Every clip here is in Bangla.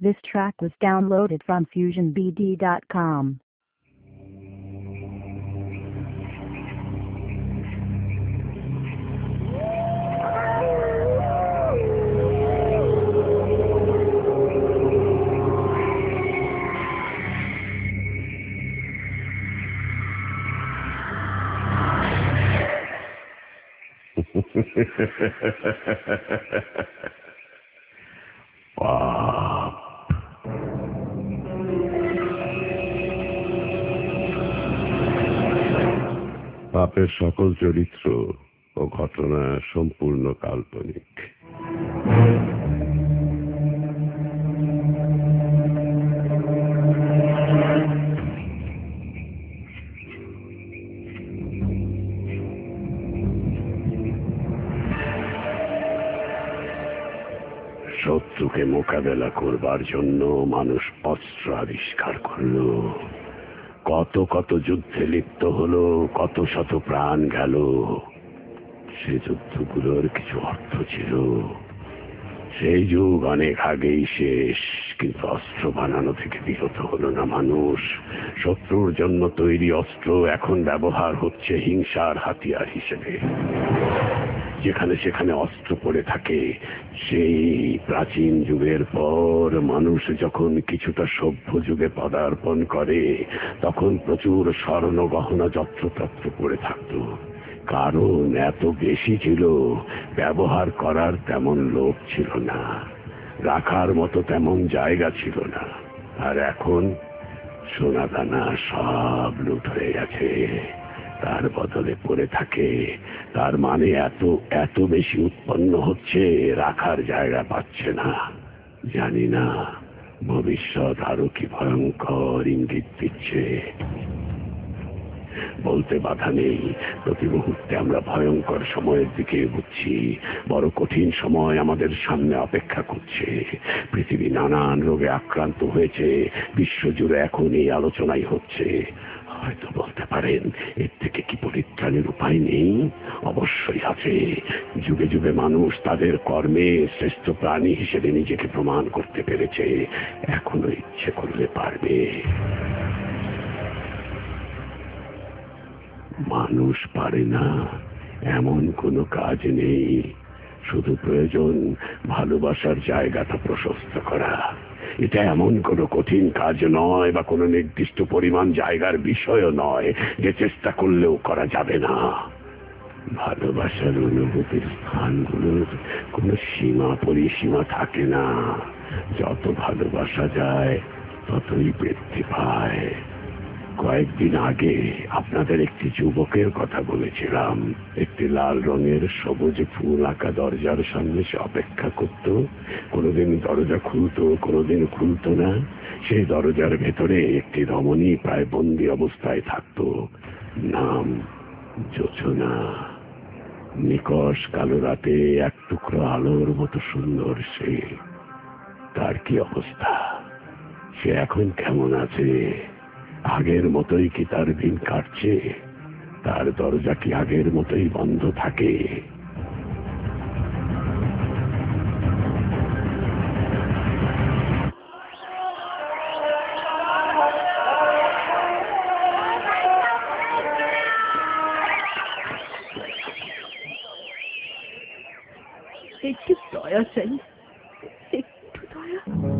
This track was downloaded from FusionBD.com. পাপের সকল চরিত্র ও ঘটনা সম্পূর্ণ কাল্পনিক। শত্রুকে মোকাবেলা করবার জন্য মানুষ অস্ত্র আবিষ্কার করল, কত কত যুদ্ধে লিপ্ত হলো, কত শত প্রাণ গেল। সে যুদ্ধগুলোর কিছু অর্থ ছিল। সেই যুগ অনেক আগেই শেষ, কিন্তু অস্ত্র বানানো থেকে বিরত হলো না মানুষ। শত্রুর জন্য তৈরি অস্ত্র এখন ব্যবহার হচ্ছে হিংসার হাতিয়ার হিসেবে। যেখানে সেখানে অস্ত্র পড়ে থাকে। সেই প্রাচীন যুগের পর মানুষ যখন কিছুটা সভ্য যুগে পদার্পণ করে, তখন প্রচুর স্বর্ণ গহনা যত্রতত্র পড়ে থাকতো। কারণ এত বেশি ছিল, ব্যবহার করার তেমন লোক ছিল না, রাখার মতো তেমন জায়গা ছিল না। আর এখন সোনা দানা সব লুট হয়ে গেছে, তার বদলে পড়ে থাকে। তার মানে এত বেশি উৎপন্ন হচ্ছে, রাখার জায়গা পাচ্ছে না। জানি না ভবিষ্যৎ আরো কি ভয়ঙ্কর ইঙ্গিত দিচ্ছে। বলতে বাধা নেই, প্রতি মুহূর্তে আমরা ভয়ঙ্কর সময়ের দিকে এগোচ্ছি। বড় কঠিন সময় আমাদের সামনে অপেক্ষা করছে। পৃথিবী নানান রোগে আক্রান্ত হয়েছে, বিশ্বজুড়ে এখন এই আলোচনাই হচ্ছে। হয়তো বলতে পারেন, এর থেকে কি পরিত্রাণের উপায় নেই? অবশ্যই আছে। যুগে যুগে মানুষ তাদের কর্মে শ্রেষ্ঠ প্রাণী হিসেবে নিজেকে প্রমাণ করতে পেরেছে, এখনো ইচ্ছে করলে পারবে। মানুষ পারে না এমন কোনো কাজ নেই, শুধু প্রয়োজন ভালোবাসার জায়গাটা প্রশস্ত করা। এটা এমন কোনো কঠিন কাজ নয়, বা কোনো নির্দিষ্ট পরিমাণ জায়গার বিষয়ও নয় যে চেষ্টা করলেও করা যাবে না। ভালোবাসার অনুভূতির স্থানগুলোর কোনো সীমা পরিসীমা থাকে না। যত ভালোবাসা যায় ততই বৃদ্ধি পায়। কয়েকদিন আগে আপনাদের একটি যুবকের কথা বলেছিলাম। একটি লাল রঙের সবুজ ফুল আঁকা দরজার সামনে সে অপেক্ষা করত। কোনোদিন দরজা খুলতো, কোনোদিন খুলতো না। সেই দরজার ভেতরে একটি রমণী প্রায় বন্দী অবস্থায় থাকত। নাম জোছনা। নিকষ কালো রাতে এক টুকরো আলোর মতো সুন্দর সে। তার কি অবস্থা? সে এখন কেমন আছে? আগের মতোই কি তার দিন কাটছে? তার দরজা কি আগের মতোই বন্ধ থাকে? একটু দয়া চাই, একটু দয়া।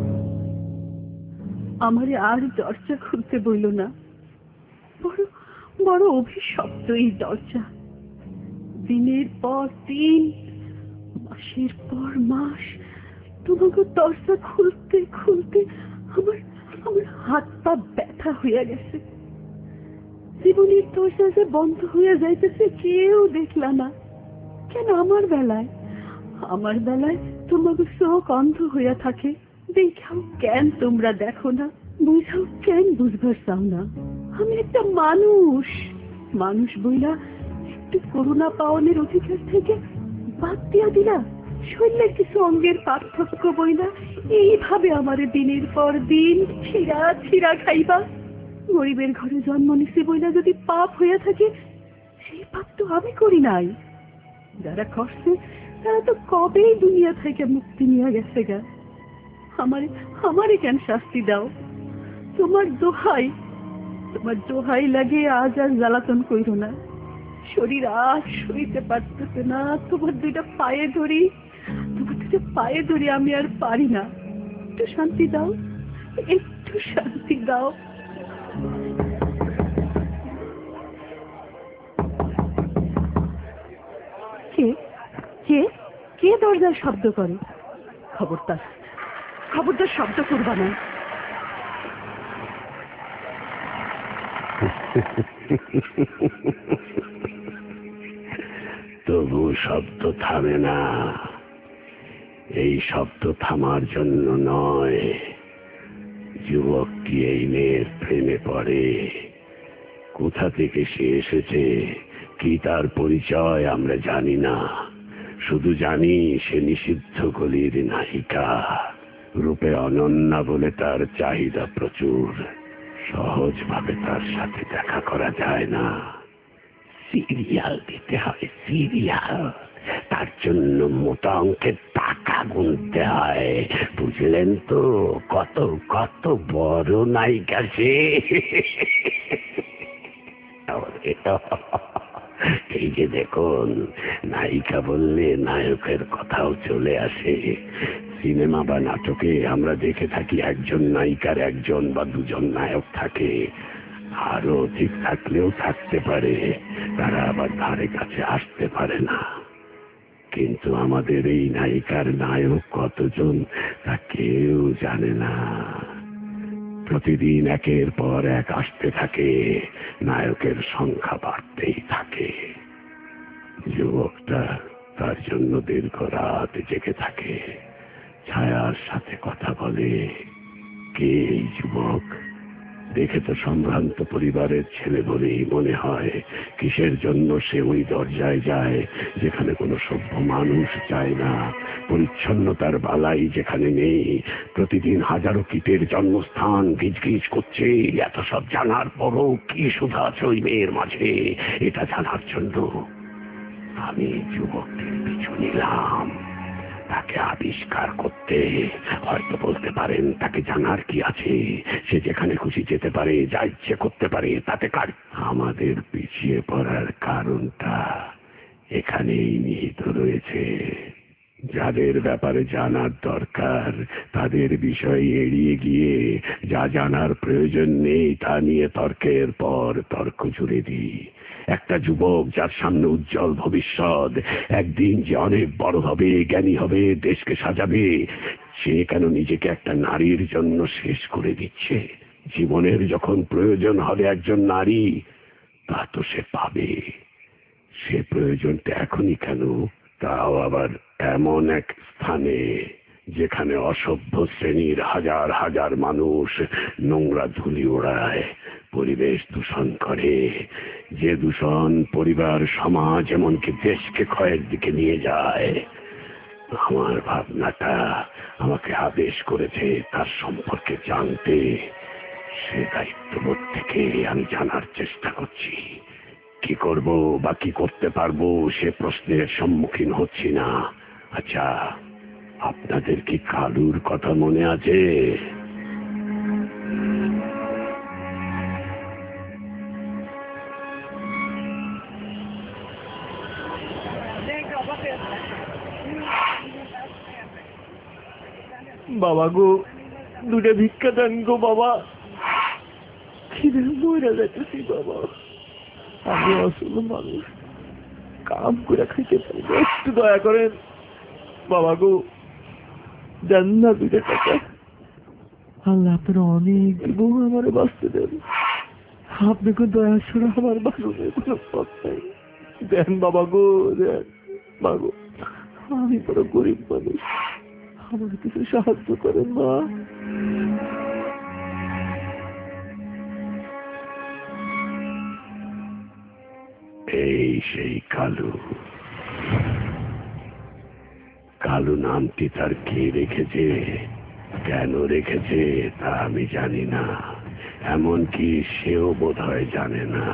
আমারে আর দরজা খুলতে বইল না। বড় বড় অভিশপ্ত এই দরজা। দিনের পর দিন, মাসের পর মাস তোমাকে দরজা খুলতে খুলতে আমার আমার হাত পা ব্যথা হইয়া গেছে। জীবনের দরজা যে বন্ধ হইয়া যাইতেছে কেউ দেখলা না কেন? আমার বেলায় তোমাকে চোখ অন্ধ হইয়া থাকে। দেখাও কেন তোমরা দেখো না? বুঝাও কেন বুঝবার চাও না? আমি একটা মানুষ বইলা একটু করুণা পাওয়ানোর অধিকার থেকে বাদ দিয়া দিলা। শরীরের কিছু অঙ্গের পার্থক্য বইলা এইভাবে আমার দিনের পর দিন ছিঁড়া খাইবা। গরিবের ঘরে জন্ম নিছি বইলা যদি পাপ হইয়া থাকে, সেই পাপ তো আমি করি নাই। যারা করছে তারা তো কবেই দুনিয়া থেকে মুক্তি নিয়ে গেছে গা। আমারে আমারে কেন শাস্তি দাও? তোমার দোহাই লাগে, আজ আর জ্বালাতন কইরো না। শরীর আর সইতে পারতেছে না। তোমার দুইটা পায়ে ধরি, আমি আর পারি না। একটু শান্তি দাও, একটু শান্তি দাও। কে কে কে দরজার শব্দ করে? খবরদার শব্দ করবা না। তবু শব্দ থামে না। এই শব্দ থামার জন্য নয়। যুবক কি এই মেয়ের প্রেমে পড়ে? কোথা থেকে সে এসেছে, কি তার পরিচয় আমরা জানি না। শুধু জানি সে নিষিদ্ধ গলির নায়িকা, রূপে অনন্যা বলে তার চাহিদা প্রচুর। সহজভাবে তার সাথে দেখা করা যায় না, সিরিয়াল দিতে হয়, সিরিয়াল। তার জন্য মোটা অঙ্কের টাকা গুনতে হয়, বুঝলেন তো? কত কত বড় নায়িকা সে। এই যে দেখুন, নায়িকা বললে নায়কের কথাও চলে আসে। সিনেমা বা নাটকে আমরা দেখে থাকি একজন নায়িকার একজন বা দুজন নায়ক থাকে, আরো অধিক থাকলেও থাকতে পারে। তারা আবার ধারে কাছে আসতে পারে না। কিন্তু আমাদের এই নায়িকার নায়ক কতজন তা কেউ জানে না। প্রতিদিন একের পর এক আসতে থাকে, নায়কের সংখ্যা বাড়তেই থাকে। যুবকটা তার জন্য দীর্ঘ রাত জেগে থাকে, ছায়ার সাথে কথা বলে। কে এই যুবক? দেখে তো সম্ভ্রান্ত পরিবারের ছেলে বলেই মনে হয়। কিসের জন্য সে ওই দরজায় যায় যেখানে কোনো সভ্য মানুষ যায় না? পরিচ্ছন্নতার বালাই যেখানে নেই। প্রতিদিন হাজারো কীটের জন্মস্থান গিজগিজ করছে। এত সব জানার পরও কি শুধু আছে ওই মেয়ের মাঝে, এটা জানার জন্য আমি যুবকটির পিছু নিলাম। তাকে আবিষ্কার করতে। হয়তো বলতে পারেন, তাকে জানার কি আছে? সে যেখানে খুশি যেতে পারে, যা ইচ্ছে করতে পারে, তাতে কার? আমাদের পিছিয়ে পড়ার কারণটা এখানেই নিহিত রয়েছে। যাদের ব্যাপারে জানার দরকার তাদের বিষয় এড়িয়ে গিয়ে যা জানার প্রয়োজন নেই তা নিয়ে তর্কের পর তর্ক জুড়ে দিই। একটা যুবক যার সামনে উজ্জ্বল ভবিষ্যৎ, একদিন যে অনেক বড় হবে, জ্ঞানী হবে, দেশকে সাজাবে, সে কেন নিজেকে একটা নারীর জন্য শেষ করে দিচ্ছে? জীবনের যখন প্রয়োজন হবে একজন নারী, তা তো সে পাবে। সে প্রয়োজনটা এখনই কেন? তাও আবার এমন এক স্থানে যেখানে অসভ্য শ্রেণীর হাজার হাজার মানুষ নোংরা ধুলি ওড়ায়, পরিবেশ দূষণ করে। যে দূষণ পরিবার, সমাজ, এমনকি দেশকে ক্ষয়ের দিকে নিয়ে যায়। আমার ভাবনাটা আমাকে আদেশ করেছে তার সম্পর্কে জানতে। সে দায়িত্ববোধ থেকে আমি জানার চেষ্টা করছি। কি করব বা কি করতে পারবো সে প্রশ্নের সম্মুখীন হচ্ছি না। আচ্ছা, আপনাদের কি কালুর কথা মনে আছে? বাবা গো, দুটো ভিক্ষা দেন গো বাবা, খিদে মরে যাইতেছি বাবা। আমি আসলে মানুষ, কাম করে খাইতে পারি না, একটু দয়া করেন বাবা গো, দেন না দুটো টাকা। আল্লাহ আপনার অনেক দিব, আমার বাঁচতে দেন। আপনাকে দয়া ছাড়া আমার বাঁচনের কোনো পথ নাই। দেন বাবা গো, দেন বাবু। আমি বড় গরিব মানুষ, আমার কিছু সাহায্য করেন মা। এই সেই কালু। কালু নামটি তার কে রেখেছে, কেন রেখেছে তা আমি জানি না, এমনকি সেও বোধহয় জানে না।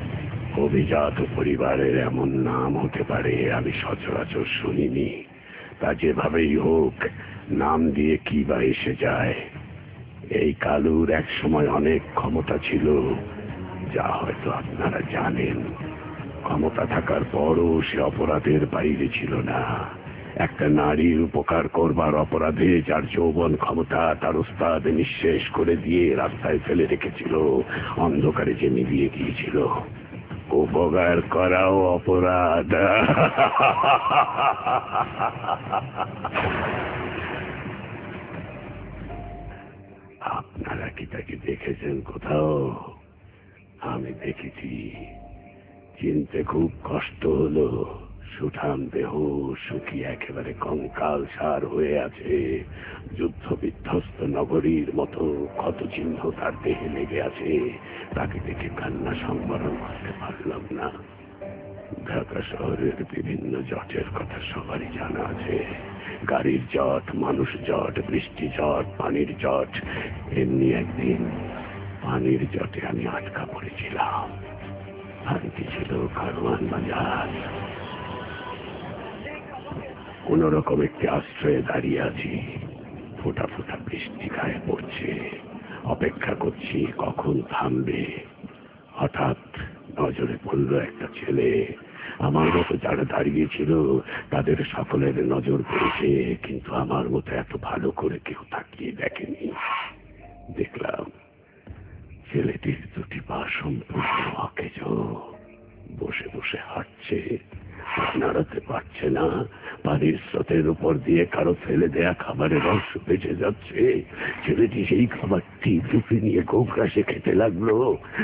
অভিজাত পরিবারের এমন নাম হতে পারে আমি সচরাচর শুনিনি। তা যেভাবেই হোক নাম দিয়ে কি বা এসে যায়। এই কালুর এক সময় অনেক ক্ষমতা ছিল, যা হয়তো আপনারা জানেন। ক্ষমতা থাকার পরও সে অপরাধের বাইরে ছিল না। একটা নারীর উপকার করবার অপরাধে যার যৌবন ক্ষমতা তার ওস্তাদ নিঃশেষ করে দিয়ে রাস্তায় ফেলে রেখেছিল, অন্ধকারে যে নিভিয়ে গিয়েছিল। উপকার করাও অপরাধ। আপনারা কি তাকে দেখেছেন কোথাও? আমি দেখেছি। চিনতে খুব কষ্ট হলো। সুঠাম দেহ, শুকিয়ে একেবারে কঙ্কাল সার হয়ে আছে। যুদ্ধ বিধ্বস্ত নগরীর মতো ক্ষত চিহ্ন তার দেহে লেগে আছে। তাকে দেখে কান্না সংবরণ করতে পারলাম না। ঢাকা শহরের বিভিন্ন জটের কথা সবারই জানা আছে। গাড়ির জট, মানুষ জট, বৃষ্টি জট, পানির জট। এমনি একদিন পানির জটে আমি আটকা পড়েছিলাম। ভারতী ছিল কারওয়ান বাজার। কোন রকম একটি আশ্রয়ে দাঁড়িয়ে আছি। ফোঁটা ফোঁটা বৃষ্টি গায়ে পড়ছে। অপেক্ষা করছি কখন থামবে। হঠাৎ নজরে পড়ল একটা ছেলে। আমার মতো যারা দাঁড়িয়েছিল তাদের সকলের নজর পড়েছে, কিন্তু আমার মতো এত ভালো করে কেউ তাকিয়ে দেখেনি। দেখলাম ছেলেটির দুটি পা সম্পূর্ণ অকেজ। বসে বসে হাঁটছে, নাড়াতে পারছে না। পানির স্রোতের উপর দিয়ে কারো ফেলে দেয়া খাবারের অংশ বেঁচে যাচ্ছে। ছেলেটি সেই খাবারটি চুপি নিয়ে গোগ্রাসে খেতে লাগলো।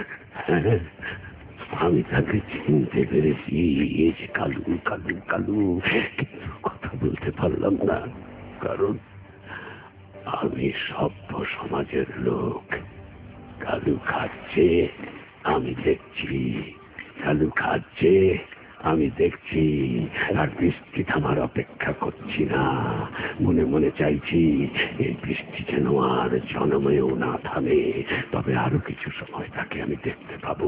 আমি তাকে চিনতে পেরেছি, এই যে কালু কালু কালু, কিন্তু কথা বলতে পারলাম না, কারণ আমি সভ্য সমাজের লোক। কালু খাচ্ছে, আমি দেখছি। কালু খাচ্ছে, আমি দেখছি। আর বৃষ্টি থামার অপেক্ষা করছি না। মনে মনে চাইছি এই বৃষ্টি যেন আর জনমেও না থামে, তবে আরো কিছু সময় তাকে আমি দেখতে পাবো।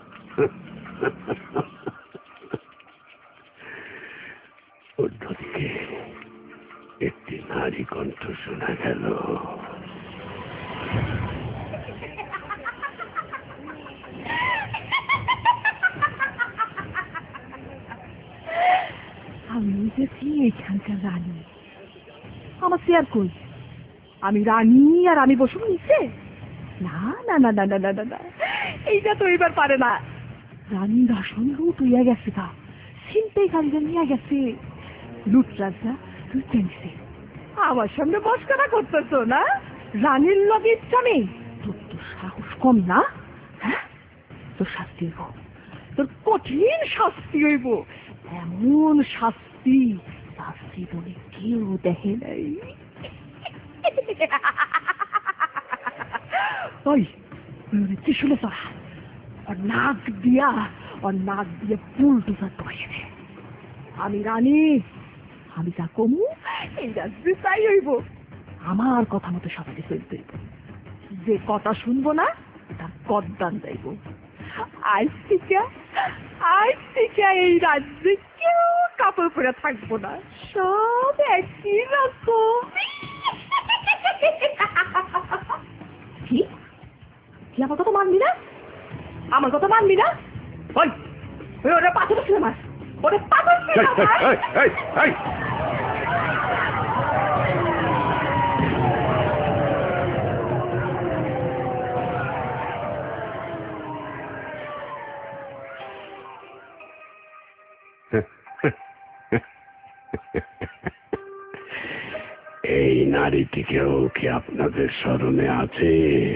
অন্যদিকে একটি নারী কণ্ঠ শোনা গেল। আমি বুঝেছি এখানকার রানী। আমার চেয়ার কই? আমি রানী আর আমি বসুন নিচে? না না না না না না না না, এইটা তো এবার পারে না। রানীর আসন লুট হইয়া গেছে, গা ছিনতাই কারীরা নিয়ে গেছে। লুট রাজা লুটে নিছে। আমার সামনে মস্করা করতেছো না? রানীর লগে ইচ্ছা নেই? তোর তো সাহস কম না? হ্যাঁ, তোর শাস্তি হইব, তোর কঠিন শাস্তি হইব। এমন শাস্তি তার জীবনে কেউ দেখে নাই। ওই ত্রিশুলে চড়া, ওর নাক দিয়ে পুল টুসা ধরিয়ে দে। আমি রানী, আমি যা কমু এই রাজ্যে তাই হইব। আমার কথা মতো সবাই চলতে হইব। যে কথা শুনবো না তার গদ্দান যাইব। আজ থেকে এই রাজ্যে কেউ কাপড় পরে থাকবো না, সব একই রকম। কি কি আমার কথা মানবি না? আমার কথা মানবি না? ওই ওরা পাথর ছিল মাস, ওরা পাথর ছিল। এই নারীটিকেও কি আপনাদের স্মরণে আছে?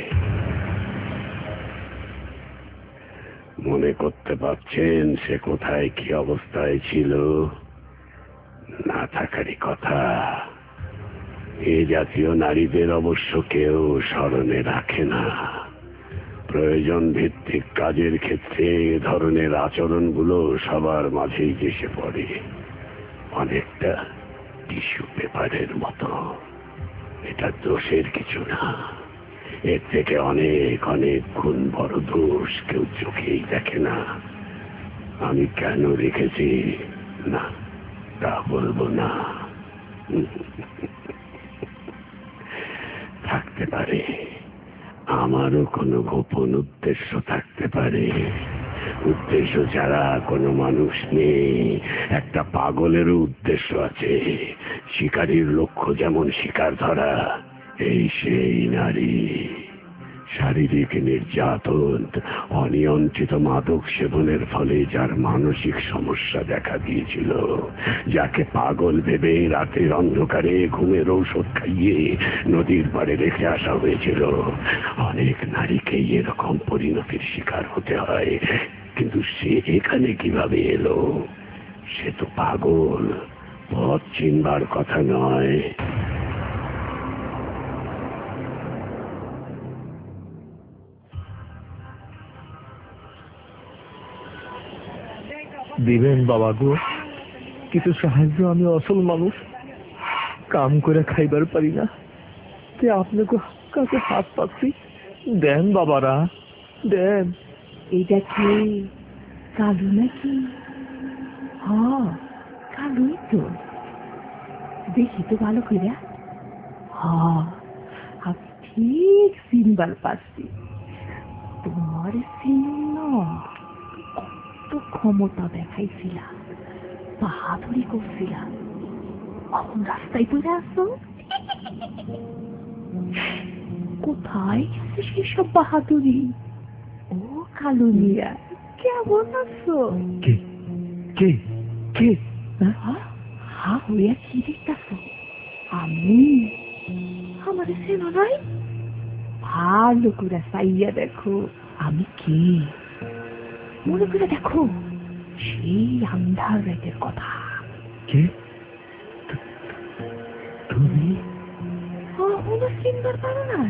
মনে করতে পারছেন সে কোথায় কি অবস্থায় ছিল? না থাকারই কথা। এ জাতীয় নারীদের অবশ্য কেউ স্মরণে রাখে না। প্রয়োজন ভিত্তিক কাজের ক্ষেত্রে এ ধরনের আচরণগুলো সবার মাঝেই এসে পড়ে, অনেকটা টিস্যু পেপারের মতো। এটা দোষের কিছু না, এর থেকে অনেক অনেক গুণ বড় দোষ কেউ চোখেই দেখে না। আমি কেন রেখেছি না তা বলবো না, থাকতে পারে, আমারও কোনো গোপন উদ্দেশ্য থাকতে পারে। উদ্দেশ্য ছাড়া কোনো মানুষ নেই। একটা পাগলেরও উদ্দেশ্য আছে। শিকারীর লক্ষ্য যেমন শিকার ধরা, এই সেই নারী। শারীরিক নির্যাতন, অনিয়ন্ত্রিত মাদক সেবনের ফলে যার মানসিক সমস্যা দেখা দিয়েছিল, যাকে পাগল ভেবে রাতের অন্ধকারে ঘুমের ঔষধ খাইয়ে নদীর পাড়ে রেখে আসা হয়েছিল। অনেক নারীকেই এরকম পরিণতির শিকার হতে হয়। কিন্তু সে এখানে কিভাবে এলো? সে তো পাগল, পথ চিনবার কথা নয়। দিবেন বাবা গো কিছু সাহায্য? আমি অসল মানুষ, কাম করে খাইবার পারি না, তে আপনাকে কাছে হাত পাচ্ছি, দেন বাবারা দেন। এইটা কি কালু নাকি? হ্যাঁ, কালুই তো। দেখি তো ভালো করে। হ্যাঁ, আমি ঠিক চিনবার পাচ্ছি। তোমার চিহ্ন কত ক্ষমতা দেখাইছিলা, বাহাদুরি করছিলা, এখন রাস্তায় পড়ে আসছো। কোথায় গেছে সেসব বাহাদুরি? ও কালু মিয়া, কেমন আছো? কে কে কে? হা হইয়া কি দেখতেছো? আমি আমার চেনো নাই? ভালো করে চাইয়া দেখো আমি কে। মনে করে দেখো সেই আন্ধার রাতের কথা। কে তুমি? মনে চিনবার পারো না?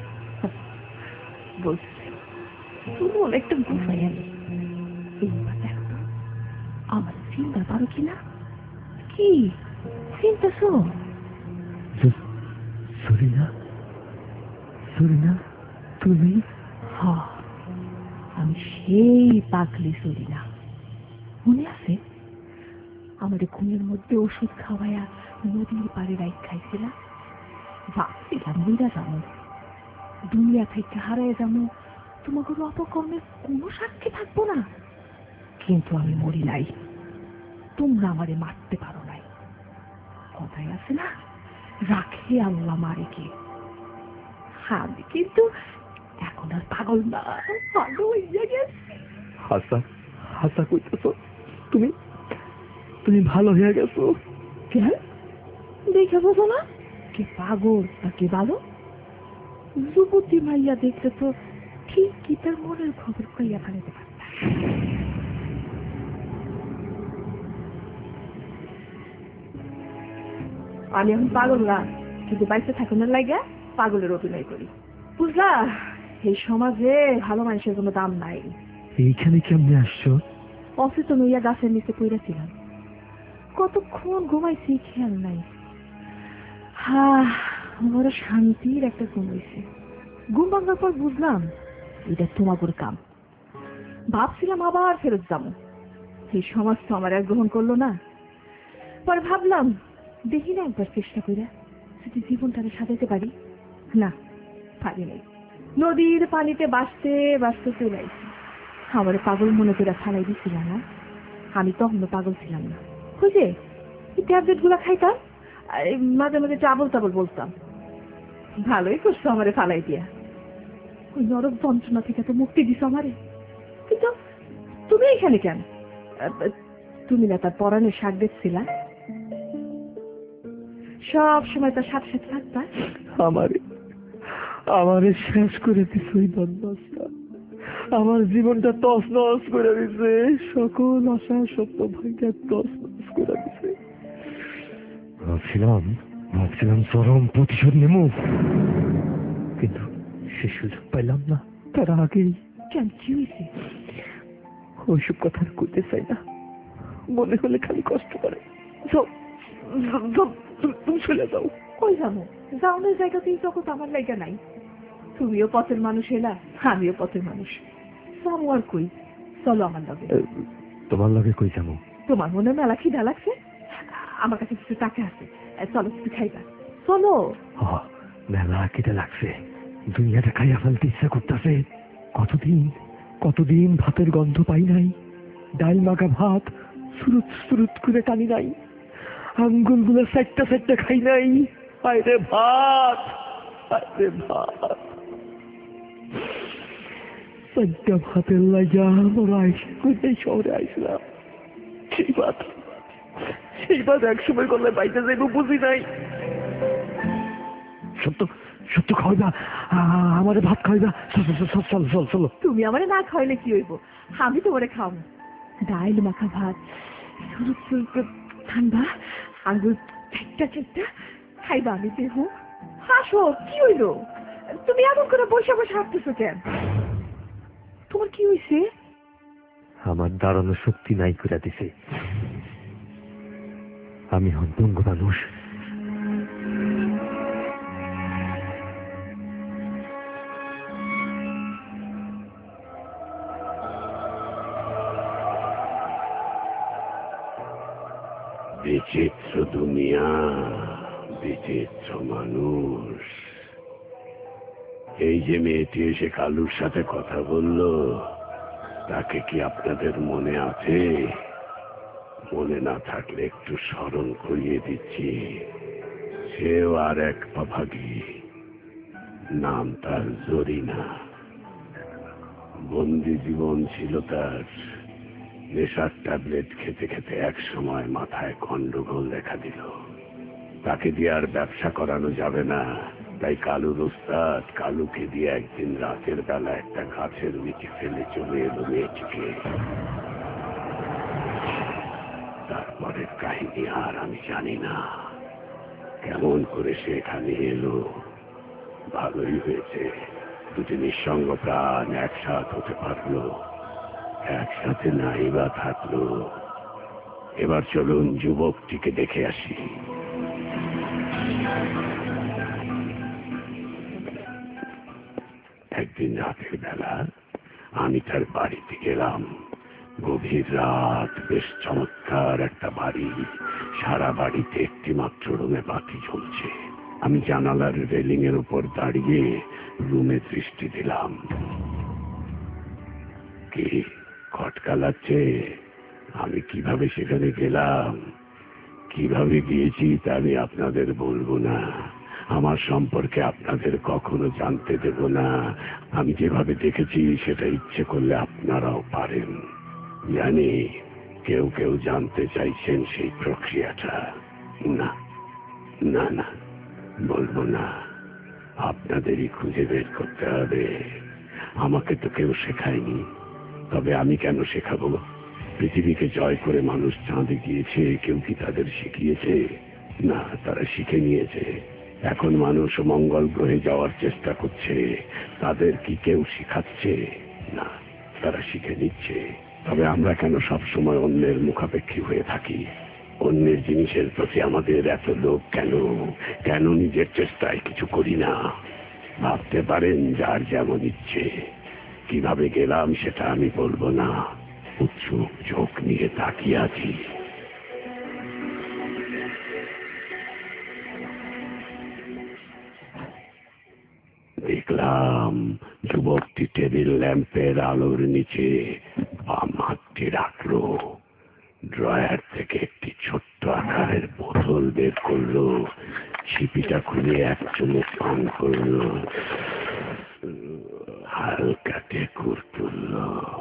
বলছি তুমি অনেকটা গুছাই আনি। এইবার দেখো তো আমার চিনবার পারো কিনা। কি চিনতেছো? সরিনা, সরিনা তুমি? হ্যাঁ, আমি সেই পাগলি সরিনা। মনে আছে আমাদের ঘুমের মধ্যে ওষুধ খাওয়াইয়া নদীর পাড়ে রাইত খাইছিলাম। ভাবছিলাম মইরা যাবো, দুনিয়া থেকে হারাই যাবো, তোমাকে অপকর্মের কোনো সাক্ষী থাকবো না। কিন্তু আমি মরি নাই, তোমরা আমারে মারতে পারো নাই। কথাই আছে না, রাখে আল্লাহ মারে কে। আমি কিন্তু এখন আর পাগল না, ভালো হইয়া গেছি। হাসা হাসা কইতেছ? তুমি তুমি ভালো হয়ে গেছো? কেন দেখে বোঝো না কে পাগল আর কে ভালো? যুবতী মাইয়া দেখলে তো ঠিক কি তার মনের খবর কইয়া ফেলাতে পারতাম। আমি এখন পাগল না, কিন্তু বাইরে থাকুনের লাগে পাগলের অভিনয় করি, বুঝলা? এই সমাজে ভালো মানুষের কোনো দাম নাই। এইখানে কেমনে আসছো? অচেতন হইয়া গাছের নিচে পড়েছিলাম, কতক্ষণ ঘুমাইছি খেয়াল নাই। বড় শান্তির একটা ঘুম হয়েছে। ঘুম ভাঙার পর বুঝলাম এটা তোমাদের কাম। ভাবছিলাম আবার ফেরত যাবো, এই সমাজ তো আমার আর গ্রহণ করলো না। পরে ভাবলাম দেখি না একবার চেষ্টা করে যদি জীবনটাকে সাজাতে পারি। না, পারি নাই। নদীর পানিতে বাঁচতে বাঁচতে চলে আইছি। আমার পাগল মনে করে ফালাই দিছিলাম না, আমি তখনও পাগল ছিলাম না। ওই যে ট্যাবলেট গুলা খাইতাম, মাঝে মাঝে চাবল চাবল বলতাম। ভালোই করছো আমারে ফালাই দিয়া, ওই নরক যন্ত্রণা থেকে তো মুক্তি দিছো আমারে। কিন্তু তুমি এখানে কেন? তুমি না তার পরাণের শাক দেখছিলা? সব সময় তার সাথে সাথে থাকতা। আমারে শেষ করে দিছে ওই বদমাশটা। আমার জীবনটা তস নস করে দিছে, সকল আশা স্বপ্ন ভাইটা তস নস করে দিছে। ভাবছিলাম চরম প্রতিশোধ নেব, কিন্তু সে সুযোগ পাইলাম না। তার আগেই কেন কি হয়েছে? ওইসব কথা কইতে চাই না, মনে হলে খালি কষ্ট করে। যাও তুমি চলে যাও। কই যাবো? যাওনের জায়গাতেই জগৎ আমার লাইগা নাই। তুমিও পথের মানুষ এলা, আমিও পথের মানুষ। যাবো আর কই? চলো আমার লগে। তোমার লগে কই যাবো? তোমার মনে মেলা খিদা লাগছে, আমার কাছে কিছু টাকা আছে, চলো কিছু খাইবা, চলো। মেলা কেটে লাগছে, দুনিয়াটা খাইয়া ফেলতে ইচ্ছা করতেছে। কতদিন ভাতের গন্ধ পাই নাই, ডাল মাখা ভাত সুরুত সুরুত করে টানি নাই, আঙ্গুল গুলো সেটটা সেটটা খাই নাই। আরে ভাত, আরে ভাত, সেটটা ভাতের লাগা আমরা শহরে আইসলাম। সেই ভাত একসময় করলে পাইতে যাইব বুঝি নাই। সত্য খাওয়াইবা, আমারে ভাত খাওয়াইবা। চলো। তুমি আমারে না খাওয়াইলে কি হইব, আমি তোমারে খাওয়াবো। ডাইল মাখা ভাত সুরুত সুরুত ঠান্ডা, আঙ্গুল চেটটা চেটটা খাইবা। আমি দেহ হাসো, কি হইল? তুমি এমন করে বসে বসে হাঁটতেছো কেন? তোমার কি হয়েছে? আমার দাঁড়ানোর শক্তি নাই করে দিছে। আমি হন্তঙ্গ মানুষ। বিচিত্র দুনিয়া, বিচিত্র মানুষ। এই যে মেয়েটি এসে কালুর সাথে কথা বলল, তাকে কি আপনাদের মনে আছে? মনে না থাকলে একটু স্মরণ করিয়ে দিচ্ছি। সেও আর এক অভাগী, নাম তার জরিনা। বন্দি জীবন ছিল তার। নেশার ট্যাবলেট খেতে খেতে এক সময় মাথায় গন্ডগোল দেখা দিল। তাকে দিয়ে আর ব্যবসা করানো যাবে না, তাই কালুর ওস্তাদ কালুকে দিয়ে একদিন রাতের বেলা একটা গাছের নিচে ফেলে চলে এলো মেয়েটিকে। তারপরের কাহিনী আর আমি জানি না। কেমন করে সে এখানে এলো। ভালোই হয়েছে, দুটি নিঃসঙ্গ প্রাণ একসাথ হতে পারলো। একসাথে নাই বা থাকলো। এবার চলুন যুবকটিকে দেখে আসি। একদিন রাতের বেলা আমি তার বাড়িতে গেলাম। গভীর রাত, বেশ চমৎকার একটা বাড়ি। সারা বাড়িতে একটি মাত্র রুমে বাতি জ্বলছে। আমি জানালার রেলিং এর উপর দাঁড়িয়ে রুমে দৃষ্টি দিলাম। কি খটকা লাগছে? আমি কিভাবে সেখানে গেলাম, কিভাবে গিয়েছি তা আমি আপনাদের বলবো না। আমার সম্পর্কে আপনাদের কখনো জানতে দেব না। আমি যেভাবে দেখেছি সেটা ইচ্ছে করলে আপনারাও পারেন। জানি কেউ কেউ জানতে চাইছেন সেই প্রক্রিয়াটা। না না না, বলবো না। আপনাদেরই খুঁজে বের করতে হবে। আমাকে তো কেউ শেখায়নি, তবে আমি কেন শেখাবো? পৃথিবীকে জয় করে মানুষ চাঁদে গিয়েছে, কেউ কি তাদের শিখিয়েছে? না, তারা শিখে নিয়েছে। এখন মানুষ মঙ্গল গ্রহে যাওয়ার চেষ্টা করছে, তাদের কি কেউ শিখাচ্ছে? না, তারা শিখে নিচ্ছে। তবে আমরা কেন সবসময় অন্যের মুখাপেক্ষী হয়ে থাকি? অন্যের জিনিসের প্রতি আমাদের এত লোভ কেন? কেন নিজের চেষ্টায় কিছু করি না? ভাবতে পারেন যার যেমন ইচ্ছে। কিভাবে গেলাম সেটা আমি বলবো না। উৎসুক চোখ নিয়ে তাকিয়ে আছি। দেখলাম যুবকটি টেবিল ল্যাম্পের আলোর নিচে বাম হাতটি রাখলো। ড্রয়ার থেকে একটি ছোট্ট আকারের বোতল বের করলো। ছিপিটা খুলে এক চুমুক পান করলো। হালকা টেকুর তুলল,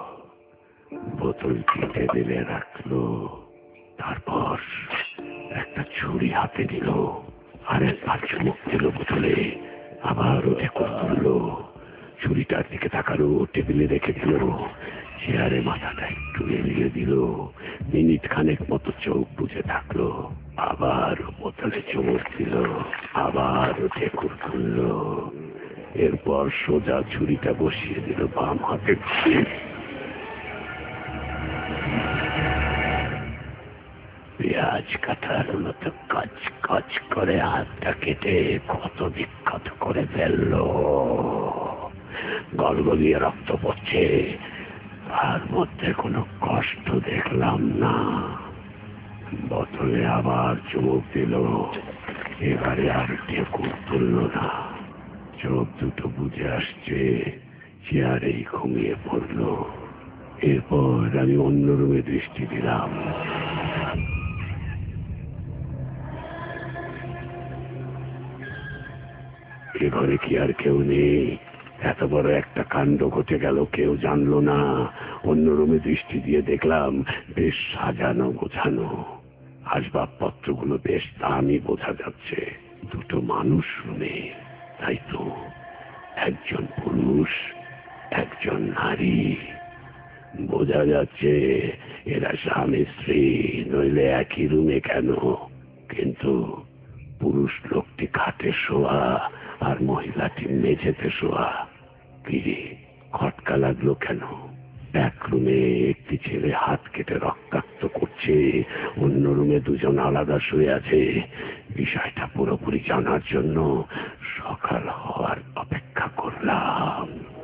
বোতলটি টেবিলে রাখলো। তারপর একটা ছুরি হাতে দিল, আর একবার চুমুক দিল বোতলে। আবারও টেকুর তুললো, ছুরিটার দিকে তাকালো, টেবিলে রেখে দিল। চেয়ারে মাথাটা একটু এলিয়ে দিল। মিনিট খানেক মতো চোখ বুঝে থাকলো। আবার বোতলে চুমুক দিল, আবার টেকুর তুললো। এরপর সোজা ছুরিটা বসিয়ে দিল বাম হাতে। পেঁয়াজ কাটার মতো কাজ কাজ করে হাতটা কেটে ক্ষত বিক্ষত করে ফেললো। গলগলিয়ে রক্ত পড়ছে, তার মধ্যে কোনো কষ্ট দেখলাম না। বোতলে আবার চুমুক দিল, এবারে আর ঠেকুর তুলল না। চোখ দুটো বুঝে আসছে, চেয়ারেই ঘুমিয়ে পড়ল। এরপর আমি অন্য রুমে দৃষ্টি দিলাম। এ ঘরে কি আর কেউ নেই? এত বড় একটা কাণ্ড ঘটে গেল, কেউ জানলো না। অন্য রুমে দৃষ্টি দিয়ে দেখলাম বেশ সাজানো গোছানো, আসবাবপত্রগুলো বেশ দামি বোঝা যাচ্ছে। দুটো মানুষ রুমে, তাই তো, একজন পুরুষ একজন নারী। বোঝা যাচ্ছে এরা স্বামী স্ত্রী, নইলে একই রুমে কেন? কিন্তু পুরুষ লোকটি খাটে শোয়া আর মহিলাটি মেঝেতে শোয়া। কিরে, খটকা লাগলো কেন? এক রুমে একটি ছেলে হাত কেটে রক্তাক্ত করছে, অন্য রুমে দুজন আলাদা শুয়ে আছে। বিষয়টা পুরোপুরি জানার জন্য সকাল হওয়ার অপেক্ষা করলাম।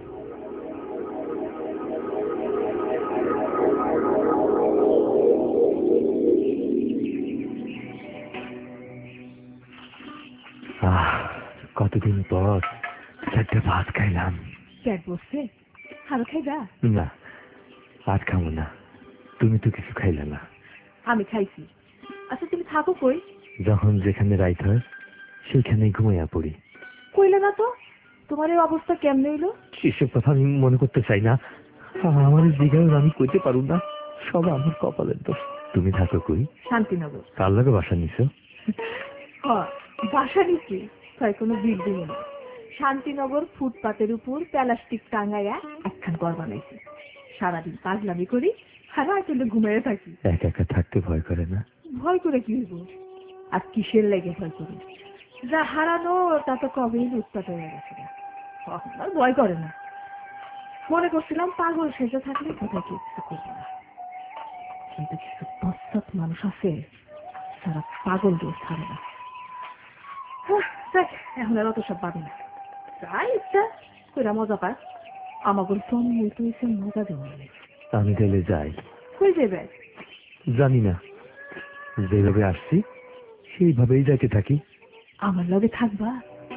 কতদিন পর একটা ভাত খাইলাম। পেট বসছে, আরো খাইবা? না, আর খাবো না। তুমি তো কিছু খাইলে না। আমি খাইছি। আচ্ছা তুমি থাকো কই? যখন যেখানে রাইত হয় সেইখানেই ঘুমাইয়া পড়ি। কইলে না তো তোমার এই অবস্থা কেমনে হইলো? সেসব কথা আমি মনে করতে চাই না। আমার জিজ্ঞাসা আমি কইতে পারু না, সব আমার কপালের দোষ। তুমি থাকো কই? শান্তিনগর। কার লাগে বাসা নিছো? বাসা নিচ্ছি, তাই কোনো বিল্ডিং না। শান্তিনগর ফুটপাতের উপর প্লাস্টিক টাঙ্গাইয়া একখান ঘর বানাইছি। সারাদিন পাগলামি করি, আর আসলে ঘুমাইয়া থাকি। একা একা থাকতে ভয় করে না? ভয় করে কি হইব? আর কিসের লেগে ভয় করি? যা হারানো তা তো কবেই উৎপাত হয়ে গেছে। আর ভয় করে না। মনে করছিলাম পাগল সেজে থাকলে কোথায় কিছু করবো না, কিন্তু কিছু পশ্চাৎ মানুষ আছে তারা পাগল দোষ ছাড়ে না। এখন আর অত সব পাবি না, তাই ইচ্ছা কইরা মজা পায়। আমাকে তো এসে মজা দেওয়া নেই। আমি গেলে যাই। কই যাবে? জানি না, যেভাবে আসছি সেইভাবেই যাইতে থাকি। আমার লগে থাকবা?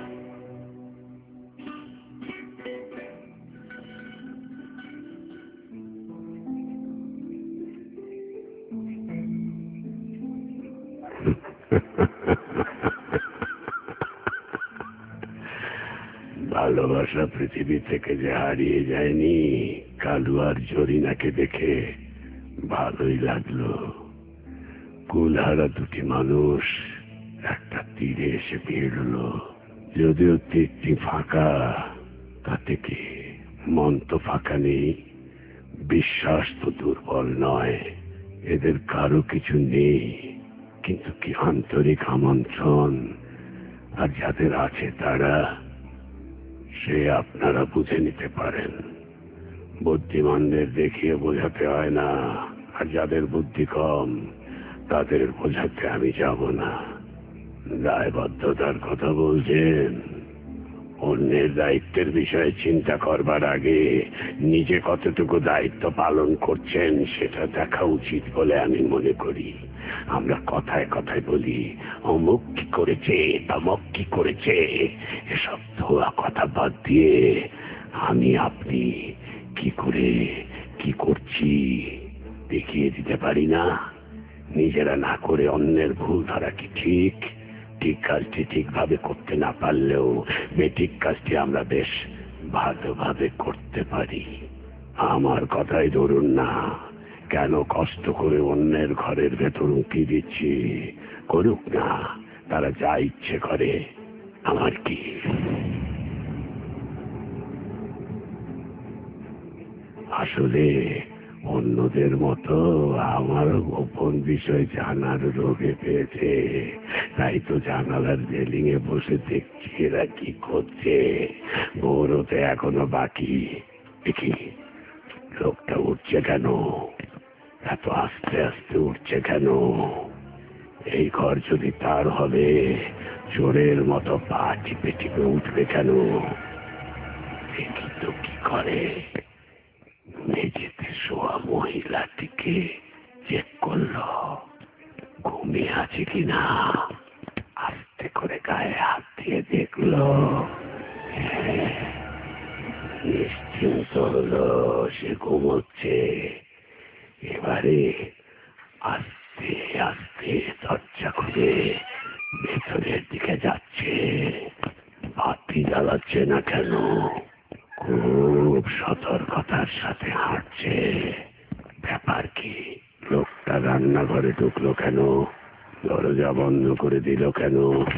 ভালোবাসা পৃথিবী থেকে যে হারিয়ে যায়নি, কালু আর জরিনাকে দেখে ভালোই লাগলো। কুলহারা দুটি মানুষ একটা তীরে এসে ভিড়ল। যদিও তীরটি ফাঁকা, তাতে কি মন তো ফাঁকা নেই, বিশ্বাস তো দুর্বল নয়। এদের কারো কিছু নেই, কিন্তু কি আন্তরিক আমন্ত্রণ। আর যাদের আছে তারা, সে আপনারা বুঝে নিতে পারেন। বুদ্ধিমানদের দেখিয়ে বোঝাতে হয় না, আর যাদের বুদ্ধি কম তাদের বোঝাতে আমি যাব না। দায়বদ্ধতার কথা বলছেন, অন্যের দায়িত্বের বিষয়ে চিন্তা করবার আগে নিজে কতটুকু দায়িত্ব পালন করছেন সেটা দেখা উচিত বলে আমি মনে করি। আমরা কথায় কথায় বলি অমুক কি করেছে, তমক কি করেছে, এসব ধোয়া কথা বাদ দিয়ে আমি আপনি কি করে কি করছি দেখিয়ে দিতে পারি না? নিজেরা না করে অন্যের ভুল ধরা কি ঠিক? ঠিক কাজটি ঠিকভাবে করতে না পারলেও বেঠিক কাজটি আমরা বেশ ভালোভাবে করতে পারি। আমার কথাই ধরুন না, কেন কষ্ট করে অন্যের ঘরের ভেতর উঁকি দিচ্ছি? করুক না, তারা যা ইচ্ছে করে, আমার কি? আসলে অন্যদের মতো আমারও গোপন বিষয় জানার রোগে পেয়েছে, তাই তো জানালার রেলিং এ বসে দেখছি এরা কি করছে। বড় তো এখনো বাকি। দেখি লোকটা উঠছে কেন, এত আস্তে আস্তে উঠছে কেন? এই ঘর যদি তার হবে, চোরের মতো পা টিপে টিপে উঠবে কেন? দেখি তো কি করে। মেঝেতে শোয়া মহিলাটিকে চেক করলো, ঘুমিয়ে আছে কিনা। আস্তে আস্তে করে গায়ে হাত দিয়ে দেখলো। নিশ্চিন্ত হলো, সে ঘুমোচ্ছে। এবারে আস্তে আস্তে দরজা খুলে ভেতরের দিকে যাচ্ছে। বাতি জ্বালাচ্ছে না কেন, খুব সতর্কতার সাথে হাঁটছে। ব্যাপার কি? লোকটা রান্নাঘরে ঢুকলো কেন? দরজা বন্ধ করে দিল কেন?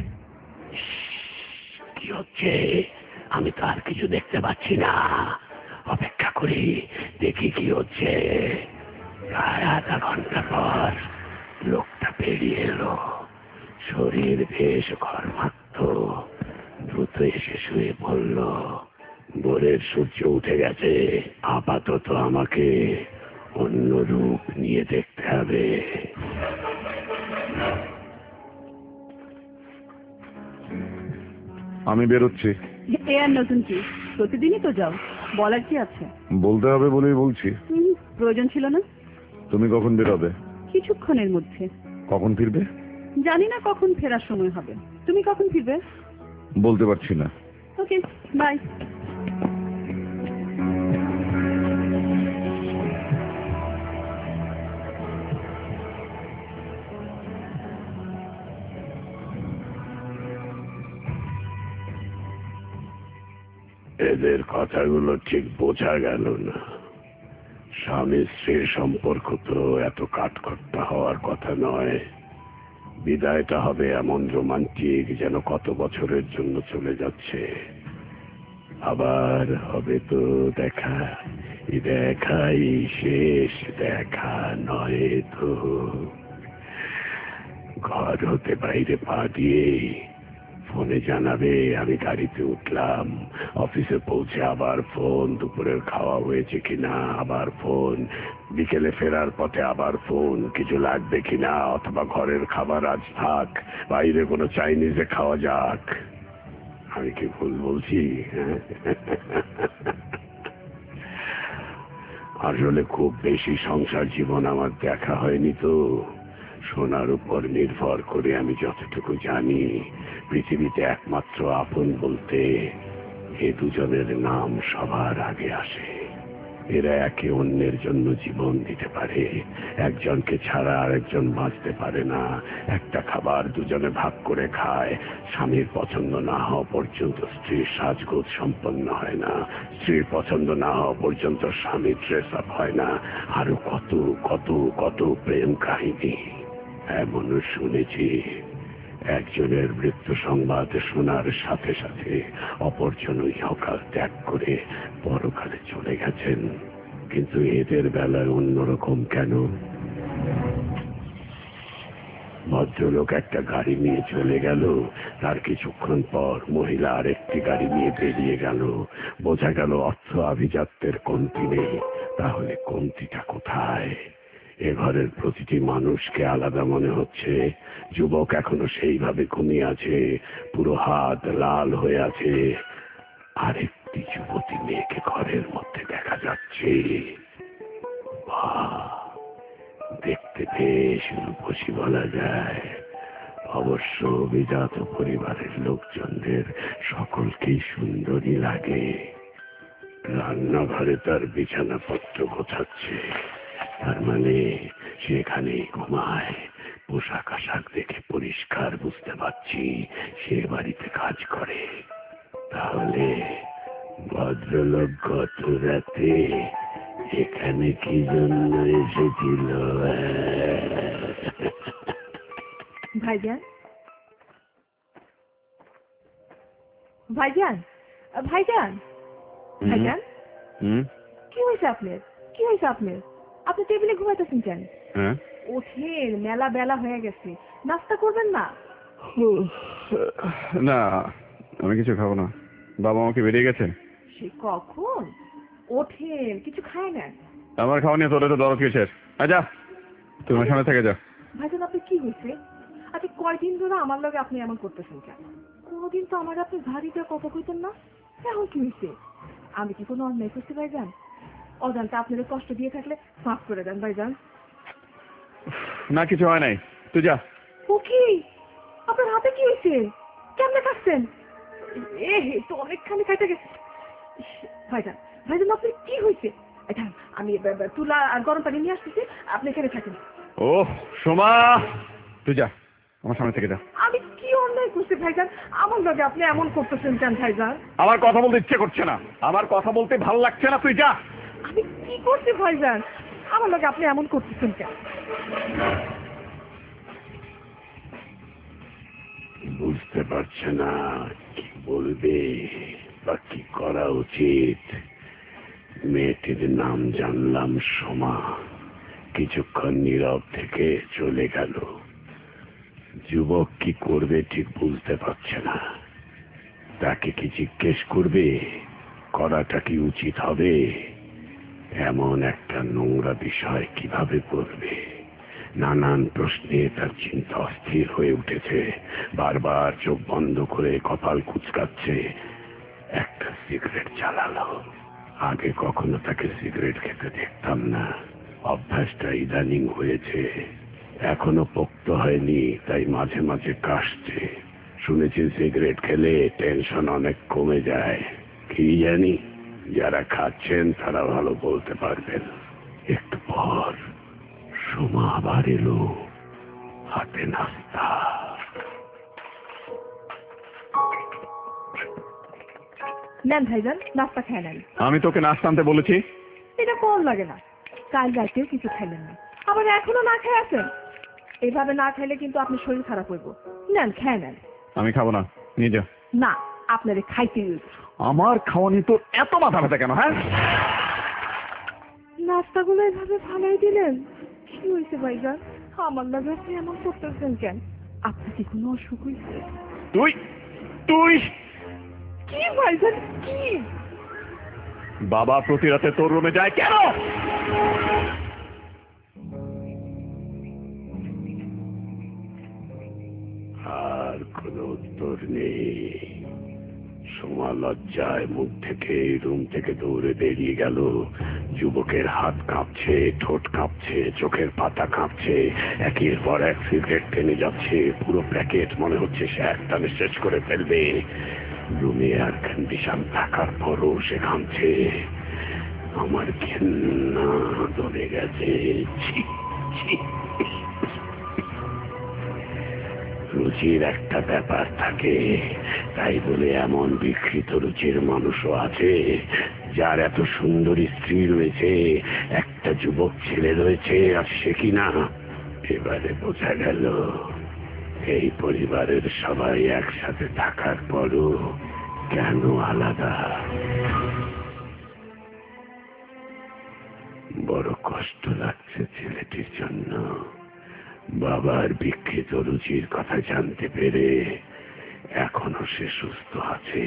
কি হচ্ছে? আমি তো আর কিছু দেখতে পাচ্ছি না। অপেক্ষা করি, দেখি কি হচ্ছে। প্রায় আধা ঘন্টা পর লোকটা বেরিয়ে এলো। শরীর বেশ ঘর্মাক্ত। দ্রুত এসে শুয়ে পড়ল। ভোরের সূর্য উঠে গেছে, আপাতত আমাকে অন্য রূপ নিয়ে দেখতে হবে। আমি বেরোচ্ছি। এ আর নতুন কি, প্রতিদিনই তো যাও, বলার কি আছে? বলতে হবে বলেই বলছি। প্রয়োজন ছিল না। তুমি কখন বেরোবে? কিছুক্ষণের মধ্যে। কখন ফিরবে? জানি না কখন ফেরার সময় হবে। তুমি কখন ফিরবে? বলতে পারছি না। Okay, bye. এদের কথাগুলো ঠিক বোঝা গেল না। স্বামী স্ত্রীর সম্পর্ক তো এত কাঠখোট্টা হওয়ার কথা নয়। বিদায়টা হবে এমন রোমান্টিক, যেন কত বছরের জন্য চলে যাচ্ছে। আবার হবে তো দেখা, দেখাই শেষ দেখা নয় তো। ঘর হতে বাইরে পা দিয়ে ফোনে জানাবে আমি গাড়িতে উঠলাম, অফিসে পৌঁছে আবার ফোন, দুপুরের খাওয়া হয়েছে কিনা আবার ফোন, বিকেলে ফেরার পথে আবার ফোন, কিছু লাগবে কিনা, অথবা ঘরের খাবার আজ থাক, বাইরে কোনো চাইনিজে খাওয়া যাক। আমি কি ভুল বলছি? আসলে খুব বেশি সংসার জীবন আমার দেখা হয়নি তো। সোনার উপর নির্ভর করে আমি যতটুকু জানি, পৃথিবীতে একমাত্র আপন বলতে এ দুজনের নাম সবার আগে আসে। এরা একে অন্যের জন্য জীবন দিতে পারে। একজনকে ছাড়া আরেকজন বাঁচতে পারে না। একটা খাবার দুজনে ভাগ করে খায়। স্বামীর পছন্দ না হওয়া পর্যন্ত স্ত্রীর সাজগোজ সম্পন্ন হয় না। স্ত্রীর পছন্দ না হওয়া পর্যন্ত স্বামীর ড্রেস আপ হয় না। আরো কত কত কত প্রেম কাহিনী এমনও শুনেছি। একজনের মৃত্যু সংবাদ শোনার সাথে সাথে অপরজন ইহকাল ত্যাগ করে পরকালে চলে গেছেন। কিন্তু এদের বেলায় অন্যরকম কেন? ভদ্রলোক একটা গাড়ি নিয়ে চলে গেল, তার কিছুক্ষণ পর মহিলা আরেকটি গাড়ি নিয়ে বেরিয়ে গেল। বোঝা গেল অর্থ আভিজাত্যের কমতি নেই। তাহলে কমতিটা কোথায়? এ ঘরের প্রতিটি মানুষকে আলাদা মনে হচ্ছে। যুবক এখনো সেইভাবে ঘুমিয়ে আছে, পুরো হাত লাল হয়ে আছে। আরেকটি যুবতী মেয়েকে ঘরের মধ্যে দেখা যাচ্ছে। বাহ, দেখতে বেশ রূপসী বলা যায়। অবশ্য অভিজাত পরিবারের লোকজনদের সকলকেই সুন্দরী লাগে। রান্নাঘরে তার বিছানাপত্র গোছাচ্ছে, তার মানে সেখানেই ঘুমায়। পোশাক আশাক দেখে পরিষ্কার বুঝতে পারছি সে বাড়িতে কাজ করে। তাহলে ভদ্রলোক গত রাতে এখানে কি জন্য এসেছিল? ভাইজান, ভাইজান, ভাইজান, ভাইজান, কি হয়েছে আপনার? কি হয়েছে আপনার? আপনি টেবিলে ঘুমাইতেছেন কেন? ওঠেন, মেলা বেলা হয়ে গেছে, নাস্তা করবেন না? না, আমি কিছু খাবো না। বাবা আমাকে বেরিয়ে গেছে। সে কখন? ওঠেন, কিছু খায় না? আমার খাওয়া নিয়ে তোর তো দরদ কিসের? যা, তুমি আমার সামনে থেকে যা। ভাইজান, আপনি কি হয়েছে? আচ্ছা, কয়দিন ধরে আমার লগে আপনি এমন করতেছেন কেন? কোনোদিন তো আমার আপনি ভারীটা কথা কইতেন না, এখন কি হয়েছে? আমি কি কোনো অন্যায় করতে ভাইজান? অজান্তে আপনাদের কষ্ট দিয়ে থাকলে মাফ করে দেন ভাইজান। না, কিছু হয় নাই, তুই যা। ও কি? আপনার হাতে কি হয়েছে? কেমনে কাটছেন? এ তো অনেকখানি কাটে গেছে। ভাইজান ভাইজান আপনার কি হয়েছে? এটা আমি তুলা আর গরম পানি নিয়ে আসতেছি, আপনি এখানে থাকেন। ও সোমা, তুই যা, আমার সামনে থেকে যা। আমি কি অন্যায় করছি ভাইজান? আমার লগে আপনি এমন করতেছেন কেন ভাইজান? আমার কথা বলতে ইচ্ছে করছে না, আমার কথা বলতে ভালো লাগছে না, তুই যা। আমি কি করছি ভাইজান? আমার লগে আপনি এমন করতেছেন কেন? বুঝতে পারছে না কি বলবে বা কি করা উচিত। মেয়েটির নাম জানলাম সোমা। কিছুক্ষণ নীরব থেকে চলে গেল। যুবক কি করবে ঠিক বুঝতে পারছে না। তাকে কি জিজ্ঞেস করবে? করাটা কি উচিত হবে? এমন একটা নোংরা বিষয় কিভাবে করবে? নানান প্রশ্নে তার চিন্তা অস্থির হয়ে উঠেছে। বারবার চোখ বন্ধ করে কপাল কুঁচকাচ্ছে। একটা সিগারেট জ্বালালো। আগে কখনো তাকে সিগারেট খেতে দেখতাম না, অভ্যাসটা ইদানিং হয়েছে। এখনো পোক্ত হয়নি, তাই মাঝে মাঝে কাশছে। শুনেছি সিগারেট খেলে টেনশন অনেক কমে যায়। কি জানি, যারা খাচ্ছেন তারা ভালো বলতে পারবেন। একটু পর সোমা আবার এলো, হাতে নাস্তা। নেন ভাইজান, নাস্তা খেয়ে নেন। আমি তোকে নাস্তা আনতে বলেছি। এটা কোন লাগে না? কাল রাতেও কিছু খাইলেন না, আবার এখনো না খেয়ে আছেন। এভাবে না খাইলে কিন্তু আপনার শরীর খারাপ হইব। নেন, খেয়ে নেন। আমি খাবো না, নিয়ে যা। না, আপনারে খাইতে হইব। আমার খাওয়ানি তোর এত মাথা ব্যথা কেন? হ্যাঁ, নাস্তাগুলো এভাবে ফালাই দিলেন, কি হয়েছে ভাইজান? আমার লাগে আপনি এমন করতেছেন কেন? আপনার কি কোনো অসুখ হয়েছে? তুই তুই কি ভাইজান কি? বাবা প্রতি রাতে তোর রুমে যায় কেন? আর কোনো উত্তর নেই। সোমা লজ্জায় মুখ থেকে রুম থেকে দৌড়ে বেরিয়ে গেল। যুবকের হাত কাঁপছে, ঠোঁট কাঁপছে, চোখের পাতা কাঁপছে। একের পর এক সিগারেট টেনে যাচ্ছে। পুরো প্যাকেট মনে হচ্ছে সে একটানে শেষ করে ফেলবে। রুমে এয়ার কন্ডিশন থাকার পরও সে ঘামছে। আমার ঘেন্না ধরে গেছে। ছি ছি। রুচির একটা ব্যাপার থাকে, তাই বলে এমন বিকৃত রুচির মানুষও আছে যার এত সুন্দরী স্ত্রী রয়েছে, একটা যুবক ছেলে রয়েছে, আর সে কিনা। এবারে বোঝা গেল এই পরিবারের সবাই একসাথে থাকার পরও কেন আলাদা। বড় কষ্ট লাগছে ছেলেটির জন্য। বাবার বিকৃত রুচির কথা জানতে পেরে এখনো সে সুস্থ আছে।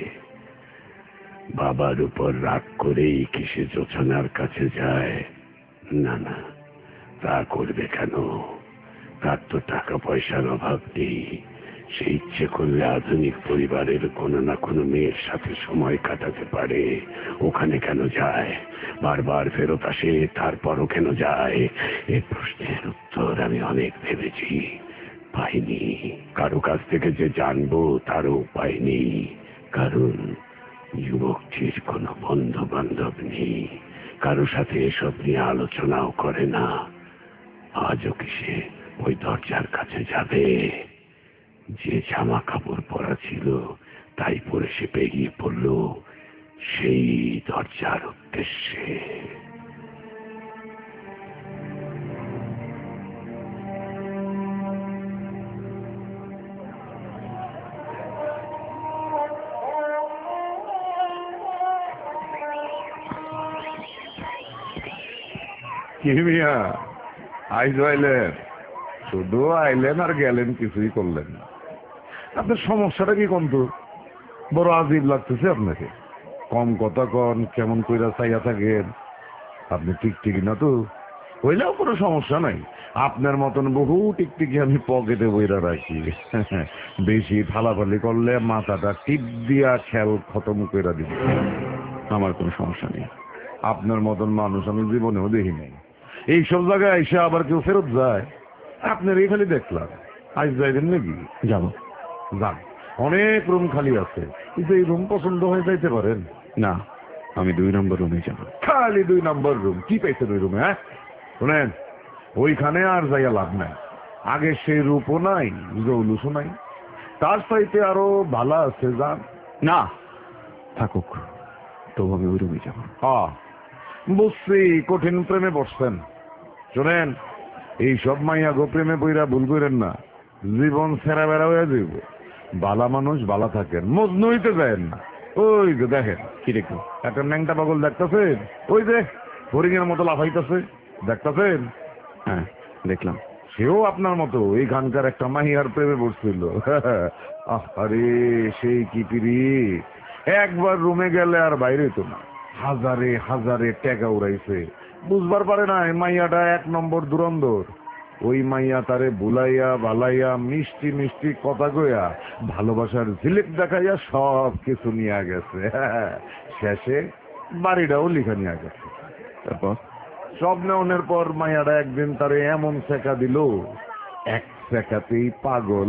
বাবার উপর রাগ করেই কি সে জোছনার কাছে যায়? না না, তা করবে কেন? তার তো টাকা পয়সার অভাব নেই। সে ইচ্ছে করলে আধুনিক পরিবারের কোনো না কোনো মেয়ের সাথে সময় কাটাতে পারে। ওখানে কেন যায়? বারবার ফেরত আসে, তারপরও কেন যায়? এই প্রশ্নের উত্তর আমি অনেক ভেবেছি, পাইনি। কারো কাছ থেকে যে জানবো তারও উপায় নেই, কারণ যুবকটির কোনো বন্ধু বান্ধব নেই। কারো সাথে এসব নিয়ে আলোচনাও করে না। আজও কি সে ওই দরজার কাছে যাবে? যে জামা কাপড় পরা ছিল তাই পরে সে বেরিয়ে পড়ল সেই দরজার উদ্দেশ্যে। কি মিয়া, আইজ আইলেন? শুধু আইলেন আর গেলেন, কিছুই করলেন না। আপনার সমস্যাটা কি কোন? তো বড় আজীব লাগতেছে আপনাকে। কম কথা কন, কেমন কইরা চাইয়া থাকেন। আপনি টিকটিকি না তো, হইলেও কোনো সমস্যা নাই। আপনার মতন বহু টিকটিকি আমি পকেটে বইরা রাখি। বেশি ফালাফালি করলে মাথাটা টিপ দিয়া খেল খতম কইরা দিব। আমার কোনো সমস্যা নেই। আপনার মতন মানুষ আমি জীবনেও দেখি নাই। এইসব জায়গায় এসে আবার কেউ ফেরত যায়? আপনার এই খালি দেখলাম। আজ যাইবেন নাকি? যাবো। যান, অনেক রুম খালি আছে, কিন্তু এই রুম পছন্দ হয়ে যাইতে পারেন। না, আমি 2 নম্বর রুমে যাবো। খালি 2 নম্বর রুম? কি পাইছেন ওই রুমে? হ্যাঁ শোনেন, ওইখানে আর যাইয়া লাভ নাই। আগে সেই রূপও নাই, জৌলুসও নাই, তার চাইতে আরো ভালো আছে। যান। না, থাকুক, তবু আমি ওই রুমে যাবো। বুঝছি, কঠিন প্রেমে বসছেন। শোনেন, এইসব মাইয়া গো প্রেমে বইরা ভুল করেন না, জীবন ছেঁড়া বেড়া হয়ে যাইব। বালা মানুষ বালা থাকেন, মজনু হইতে যায় না। ওই যে দেখেন, কি দেখবো? একটা ন্যাংটা পাগল দেখতেছেন, ওই যে হরিং এর মতো লাফাইতেছে, দেখতেছেন? হ্যাঁ, দেখলাম। সেও আপনার মতো এইখানকার একটা মাহিয়ার প্রেমে পড়ছিল। আরে সেই কি পিরি, একবার রুমে গেলে আর বাইরে হইতো না। হাজারে হাজারে টাকা উড়াইছে, বুঝবার পারে না মাইয়াটা 1 নম্বর দুরন্দর। ওই মাইয়া তারে বুলাইয়া বালাইয়া মিষ্টি মিষ্টি কথা কইয়া ভালোবাসার ঝিলিক দেখাইয়া সব কিছু নিয়ে গেছে। শেষে বাড়িটাও লিখা নিয়ে গেছে। তারপর সব নেওয়ার পর মাইয়াটা একদিন তারে এমন শেখা দিল, এক শেখাতেই পাগল।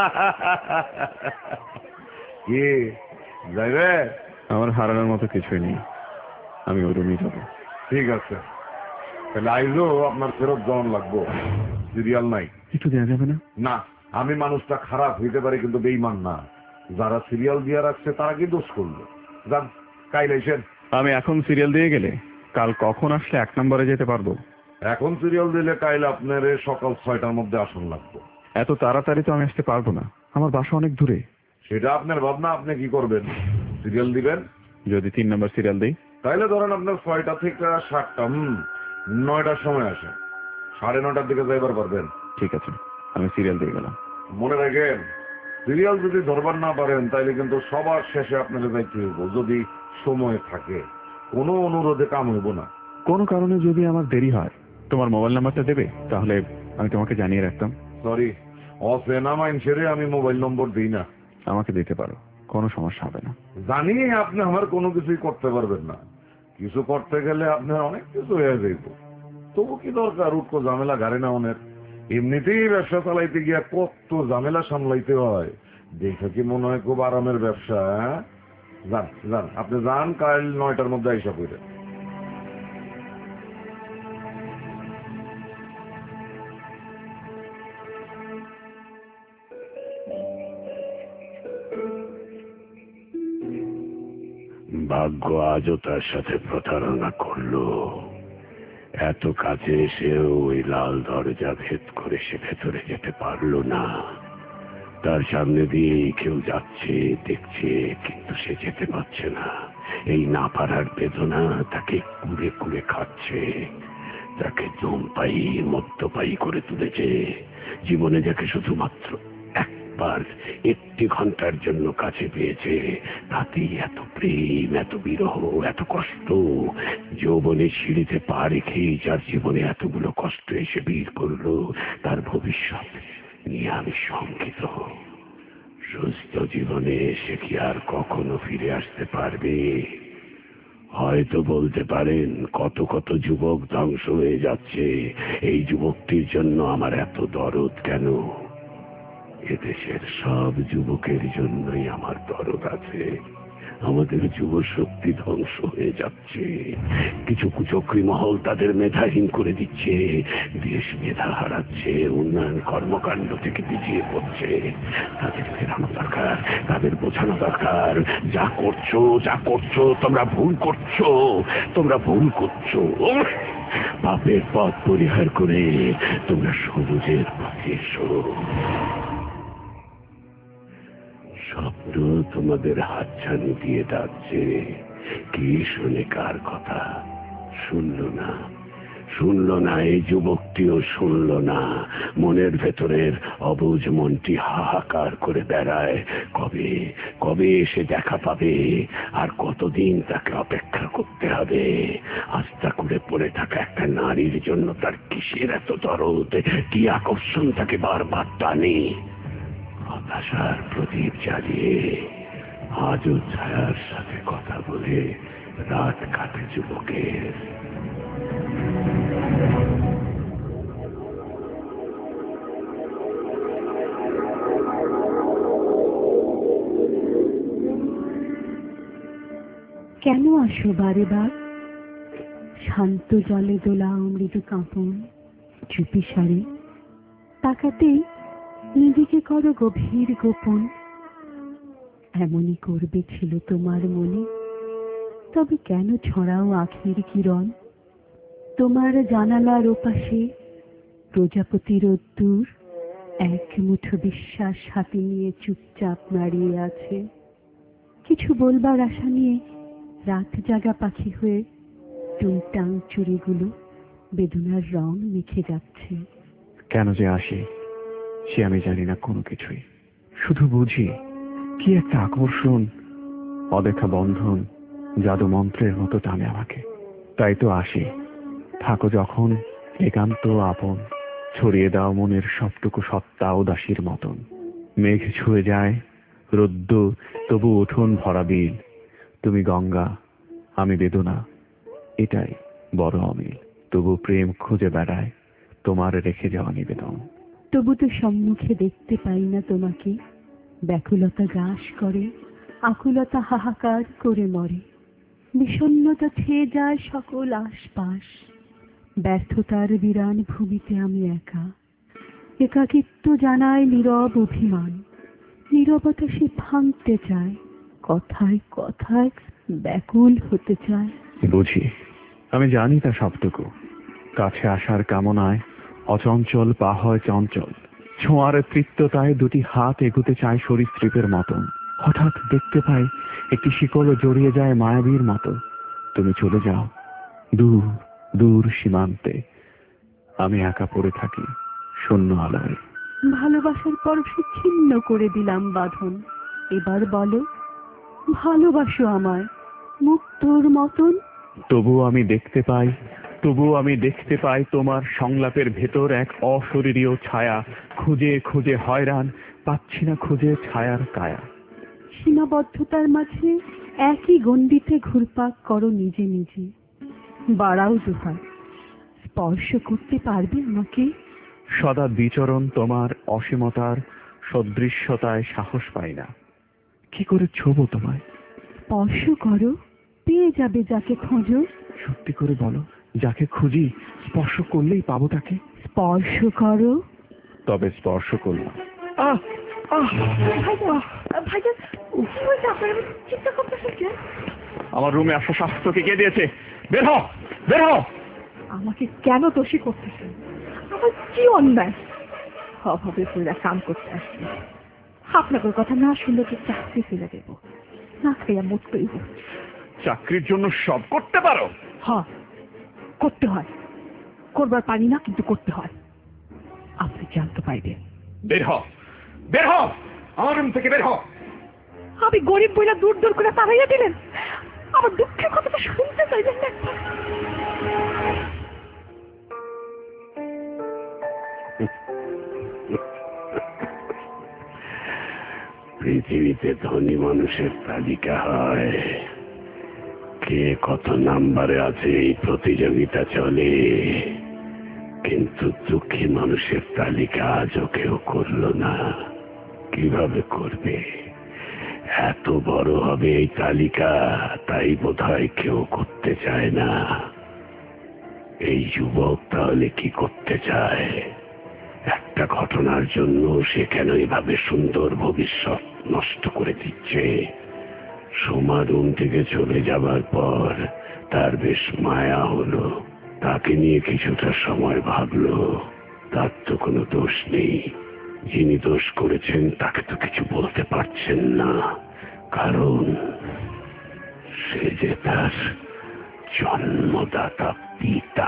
কি যাইবে? আমার হারানোর মতো কিছুই নেই, আমি ওই রুমে যাবো। ঠিক আছে, তাহলে আইজও আপনার ফেরত যাওয়ান লাগবো। সিরিয়াল নাই? একটু দেওয়া যাবে না? না, আমি মানুষটা খারাপ হইতে পারি কিন্তু বেইমান না। যারা সিরিয়াল দিয়ে রাখছে তারা কি দোষ করলো? যান, কাইল আইসেন। আমি এখন সিরিয়াল দিয়ে গেলে কাল কখন আসলে 1 নম্বরে যেতে পারবো? এখন সিরিয়াল দিলে কাইল আপনার সকাল 6টার মধ্যে আসন লাগবে। এত তাড়াতাড়ি তো আমি আসতে পারবো না, আমার বাসা অনেক দূরে। সেটা আপনার ভাবনা, আপনি কি করবেন? সিরিয়াল দিবেন? যদি 3 নম্বর সিরিয়াল দিই? তাইলে ধরেন আপনার 6টা থেকে 7টা, 9টার সময় আসেন, 9:30টার দিকে যাইবার পারবেন। ঠিক আছে, আমি সিরিয়াল দিয়ে গেলাম। মনে রাখেন, সিরিয়াল যদি ধরবার না পারেন তাইলে কিন্তু সবার শেষে আপনাকে যাইতে হইব, যদি সময় থাকে। কোনো অনুরোধে কাম হইব না। কোনো কারণে যদি আমার দেরি হয়, তোমার মোবাইল নাম্বারটা দেবে, তাহলে আমি তোমাকে জানিয়ে রাখতাম। সরি, অচেনা মানুষেরে আমি মোবাইল নম্বর দিই না। আমাকে দিতে পারো, কোনো সমস্যা হবে না। জানি আপনি আমার কোনো কিছুই করতে পারবেন না, কিছু করতে গেলে আপনার অনেক কিছু হয়ে যাইব। তবু কি দরকার উটকো ঝামেলা গাড়ি না অনেক? এমনিতেই ব্যবসা চালাইতে গিয়া কত ঝামেলা সামলাইতে হয়, দেখে কি মনে হয় খুব আরামের ব্যবসা? যান যান, আপনি যান, কাল 9টার মধ্যে আইসা পড়েন। ভাগ্য আজও তার সাথে প্রতারণা করলো। এত কাছে এসেও ওই লাল দরজা ভেদ করে সে ভেতরে যেতে পারলো না। তার সামনে দিয়ে কেউ যাচ্ছে দেখছে, কিন্তু সে যেতে পারছে না। এই না পারার বেদনা তাকে কুড়ে কুড়ে খাচ্ছে, তাকে দমপাই মদ্যপায়ী করে তুলেছে। জীবনে যাকে শুধুমাত্র একবার 1 ঘন্টার জন্য কাছে পেয়েছে, তাতেই এত প্রেম, এত বিরহ, এত কষ্ট। যৌবনের সিঁড়িতে পা রেখেই যার জীবনে এতগুলো কষ্ট এসে ভিড় করলো, তার ভবিষ্যৎ নিয়ে আমি শঙ্কিত। সুস্থ জীবনে সে কি আর কখনো ফিরে আসতে পারবে? হয়তো বলতে পারেন, কত কত যুবক ধ্বংস হয়ে যাচ্ছে, এই যুবকটির জন্য আমার এত দরদ কেন? এদেশের সব যুবকের জন্যই আমার দরদ আছে। আমাদের যুব শক্তি ধ্বংস হয়ে যাচ্ছে, কিছু কুচক্রী মহল তাদের মেধাহীন করে দিচ্ছে, দেশ মেধা হারাচ্ছে, উন্নয়ন কর্মকাণ্ড থেকে পিছিয়ে পড়ছে। তাদের ফেরানো দরকার, তাদের বোঝানো দরকার, যা করছো তোমরা ভুল করছো, তোমরা ভুল করছো। পাপের পথ পরিহার করে তোমরা সবুজের পথে এসো। স্বপ্ন তোমাদের হাতছানি দিয়ে ডাকছে, কি শুনে কার কথা? শুনলো না, এই যুবকটিও শুনলো না। মনের ভেতরের অবুঝ মনটি হাহাকার করে বেড়ায়, কবে এসে দেখা পাবে, আর কতদিন তাকে অপেক্ষা করতে হবে। আস্থা করে পড়ে থাকা একটা নারীর জন্য তার কিসের এত দরদ, কি আকর্ষণ তাকে বারবার টানে? হতাশার প্রদীপ জ্বালিয়ে আজও ছায়ার সাথে কথা বলে রাত কাটে যুবকের। কেন আসো বারে বার? শান্ত জলে দোলাও মৃদু কাঁপন, চুপি সারে তাকাতেই নিজেকে করো গভীর গোপন। এমনই করবে ছিল তোমার মনে, তবে কেন ছড়াও আখির কিরণ? তোমার জানালার ওপাশে প্রজাপতি রোদ্দুর এক মুঠো বিশ্বাস হাতে নিয়ে চুপচাপ দাঁড়িয়ে আছে। কিছু বলবার আশা নিয়ে রাত জাগা পাখি হয়ে টুংটাং চুড়িগুলো বেদনার রং মেখে যাচ্ছে। কেন যে আসি সে আমি জানি না কোনো কিছুই, শুধু বুঝি কি একটা আকর্ষণ, অদেখা বন্ধন জাদু মন্ত্রের মতো টানে আমাকে। তাই তো আসি, থাকো যখন একান্ত আপন, ছড়িয়ে দাও মনের সবটুকু সত্তা উদাসীর মতন। মেঘ ছুঁয়ে যায় রোদ্দু, তবু উঠোন ভরা বিল। তুমি গঙ্গা, আমি বেদনা, এটাই বড় অমিল। তবু প্রেম খুঁজে বেড়ায় তোমার রেখে যাওয়া নিবেদন। তবু তো সম্মুখে দেখতে পাই না তোমাকে। ব্যাকুলতা গ্রাস করে, আকুলতা হাহাকার করে মরে। বিষণ্ণতা ছেয়ে যায় সকল আশপাশ। ব্যর্থতার বিরান ভূমিতে আমি একা। একাকিত্ব জানায় নীরব অভিমান। নীরবতা সে ভাঙতে চায়, কথায় কথায় ব্যাকুল হতে চায়। বুঝি, আমি জানি তা সবটুকু। কাছে আসার কামনায় অচঞ্চল পা হয় চঞ্চল। ছোঁয়ার তৃপ্ততায় দুটি হাত এগুতে চায় সরীসৃপের মতন। হঠাৎ দেখতে পাই একটি শিকল জড়িয়ে যায় মায়াবীর মতো। তুমি চলে যাও দূর দূর সীমান্তে, আমি একা পড়ে থাকি শূন্য আলোয়। ভালোবাসার পরশে ছিন্ন করে দিলাম বাঁধন। এবার বলো, ভালোবাসো আমায় মুক্তোর মতন। তবুও আমি দেখতে পাই তোমার সংলাপের ভেতর এক অশরীরীয় ছায়া। খুঁজে খুঁজে হয়রান, পাচ্ছি না খুঁজে ছায়ার কায়া। সীমাবদ্ধতার মাঝে একই গণ্ডিতে ঘুরপাক করো নিজে নিজে। বাড়াও দুহাত, স্পর্শ করতে পারবে আমাকে? সদা বিচরণ তোমার অসীমতার সদৃশ্যতায় সাহস পাই না। কি করে ছোবো তোমায়? স্পর্শ করো, পেয়ে যাবে যাকে খোঁজো। সত্যি করে বলো, যাকে খুঁজি স্পর্শ করলেই পাবো তাকে? স্পর্শ করো। তবে স্পর্শ করলাম। ভাইজান, কি হয়েছে আপনার? চিন্তা করতেছেন কেন? আমার রুমে আসা শাস্ত্রকে কে দিয়েছে? বের হও, বের হও। আমাকে কেন দোষী করতেছেন? আমার কি অন্যায়? অভাবে পুরা কাম করতে আসছি। আপনাদের কথা না শুনলে তো চাকরি ফেলে দেব, না খাইয়া মোট করব। চাকরির জন্য সব করতে পারো? হ্যাঁ, করতে হয়। করবার পারি না, কিন্তু করতে হয়। আপনি জানতে পারবেন। বের হও, বের হও, আমার রুম থেকে বের হও। আমি গরিব বইলা দূর দূর করে তাড়াইয়া দিলেন। আমার দুঃখের কথাটা শুনতে চাইলেন না একবার? পৃথিবীতে ধনী মানুষের তালিকা হয়, কে কত নাম্বারে আছে এই প্রতিযোগিতা চলে। কিন্তু দুঃখী মানুষের তালিকা আজও কেউ করলো না। কিভাবে করবে? এত বড় হবে এই তালিকা, তাই বোধহয় কেউ করতে চায় না। এই যুবক তাহলে কি করতে চায়? একটা ঘটনার জন্য সে কেন এভাবে সুন্দর ভবিষ্যৎ নষ্ট করে দিচ্ছে? সোমা রুম থেকে চলে যাবার পর তার বেশ মায়া হলো। তাকে নিয়ে কিছুটা সময় ভাবলো, তার তো কোনো দোষ নেই। যিনি দোষ করেছেন তাকে তো কিছু বলতে পারছেন না, কারণ সে যে তার জন্মদাতা পিতা।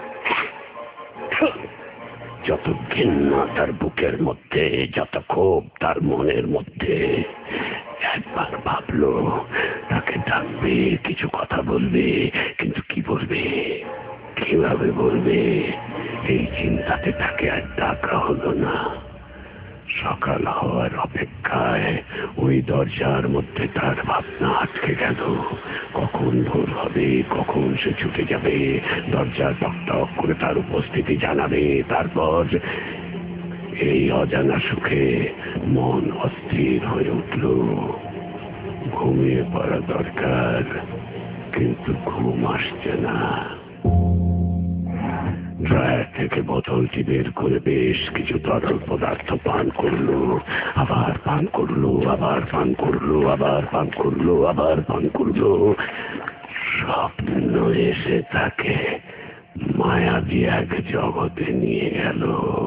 যত ঘৃণা তার বুকের মধ্যে, যত ক্ষোভ তার মনের মধ্যে, একবার ভাবলো তাকে ডাকবে, কিছু কথা বলবে, কিন্তু কি বলবে, কিভাবে বলবে, এই চিন্তাতে তাকে আর ডাকা হলো না। সকাল হওয়ার অপেক্ষায় ওই দরজার মধ্যে তার ভাবনা আটকে গেল। কখন ভোর হবে, কখন সে ছুটে যাবে, দরজার টকটক করে তার উপস্থিতি জানাবে। তারপর এই অজানা সুখে মন অস্থির হয়ে উঠল। ঘুমিয়ে পড়া দরকার, কিন্তু ঘুম আসছে না। ড্রয়ার থেকে বোতলটি বের করে বেশ কিছু তরল পদার্থ পান করলো, আবার পান করলো, আবার পান করলো, আবার পান করলো, আবার পান করলো। স্বপ্ন এসে তাকে মায়াবী এক জগতে নিয়ে গেল।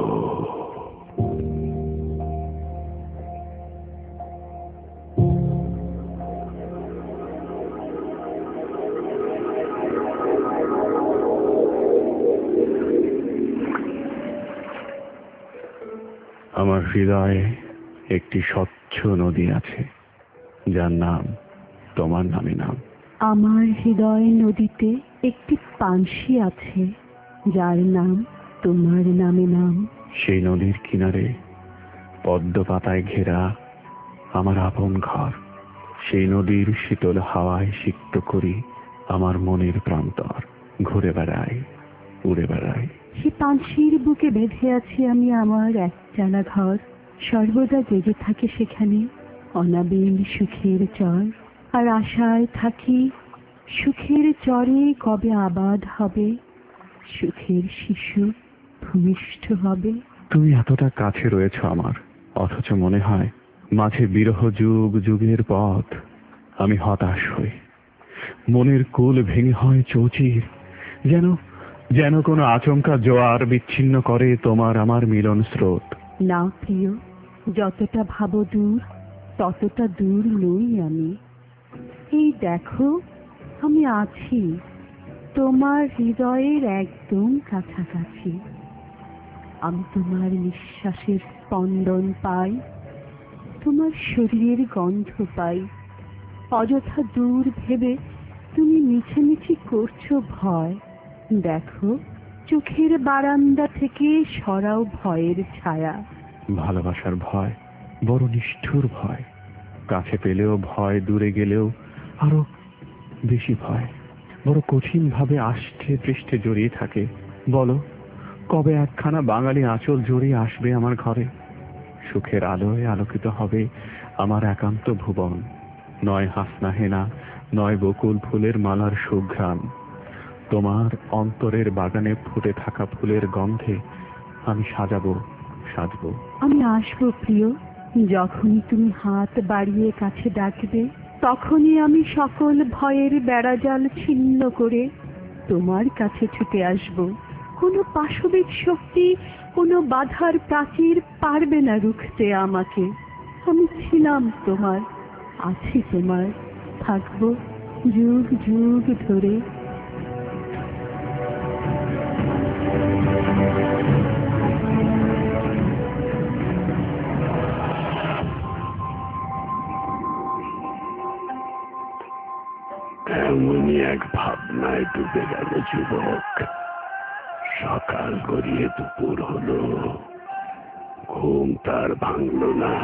আমার হৃদয়ে একটি স্বচ্ছ নদী আছে, যার নাম তোমার নামে নাম। আমার হৃদয় নদীতে একটি পানসি আছে, যার নাম তোমার নামে নাম। সেই নদীর কিনারে পদ্ম পাতায় ঘেরা আমার আপন ঘর। সেই নদীর শীতল হাওয়ায় সিক্ত করি আমার মনের প্রান্তর। ঘুরে বেড়াই, উড়ে বেড়াই। সে পানসির বুকে বেঁধে আছি আমি আমার একচালা ঘর। সর্বদা জেগে থাকে সেখানে অনাবিল সুখের চর। আর আশায় থাকি সুখের চরে কবে আবাদ হবে, সুখের শিশু ভূমিষ্ঠ হবে। তুমি এতটা কাছে রয়েছ আমার, অথচ মনে হয় মাঝে বিরহ যুগ যুগের পথ। আমি হতাশ হই, মনের কুল ভেঙে হয় চৌচির। যেন যেন কোনো আচমকা জোয়ার বিচ্ছিন্ন করে তোমার আমার মিলন স্রোত। না প্রিয়, যতটা ভাবো দূর ততটা দূর নই আমি। এই দেখো, আমি আছি তোমার হৃদয়ের একদম কাছাকাছি। আমি তোমার নিঃশ্বাসের স্পন্দন পাই, তোমার শরীরের গন্ধ পাই। অযথা দূর ভেবে তুমি মিছিমিছি করছো ভয়। দেখো, চোখের বারান্দা থেকে সরাও ভয়ের ছায়া। ভালোবাসার ভয় বড় নিষ্ঠুর ভয়। কাছে পেলেও ভয়, দূরে গেলেও আরো বেশি ভয়। বড় কঠিন ভাবে আষ্টে পৃষ্ঠে জড়িয়ে থাকে। বলো, কবে একখানা বাঙালি আঁচল জড়িয়ে আসবে আমার ঘরে? সুখের আলোয় আলোকিত হবে আমার একান্ত ভুবন। নয় হাসনা হেনা, নয় বকুল ফুলের মালার সুঘ্রাণ। তোমার অন্তরের বাগানে ফুটে থাকা ফুলের গন্ধে আমি সাজাবো, সাজবো। আমি আসবো প্রিয়, যখনই তুমি হাত বাড়িয়ে কাছে ডাকবে। তখনই আমি সকল ভয়ের বেড়াজাল ছিন্ন করে তোমার কাছে ছুটে আসব। কোনো পাশবিক শক্তি, কোনো বাধার প্রাচীর পারবে না রুখতে আমাকে। আমি ছিলাম তোমার, আছি তোমার, থাকবো যুগ যুগ ধরে। এমনই এক ভাবনায় ডুবে গেল যুবক। সকাল গড়িয়ে দুপুর হলো, ঘুম তার ভাঙল না।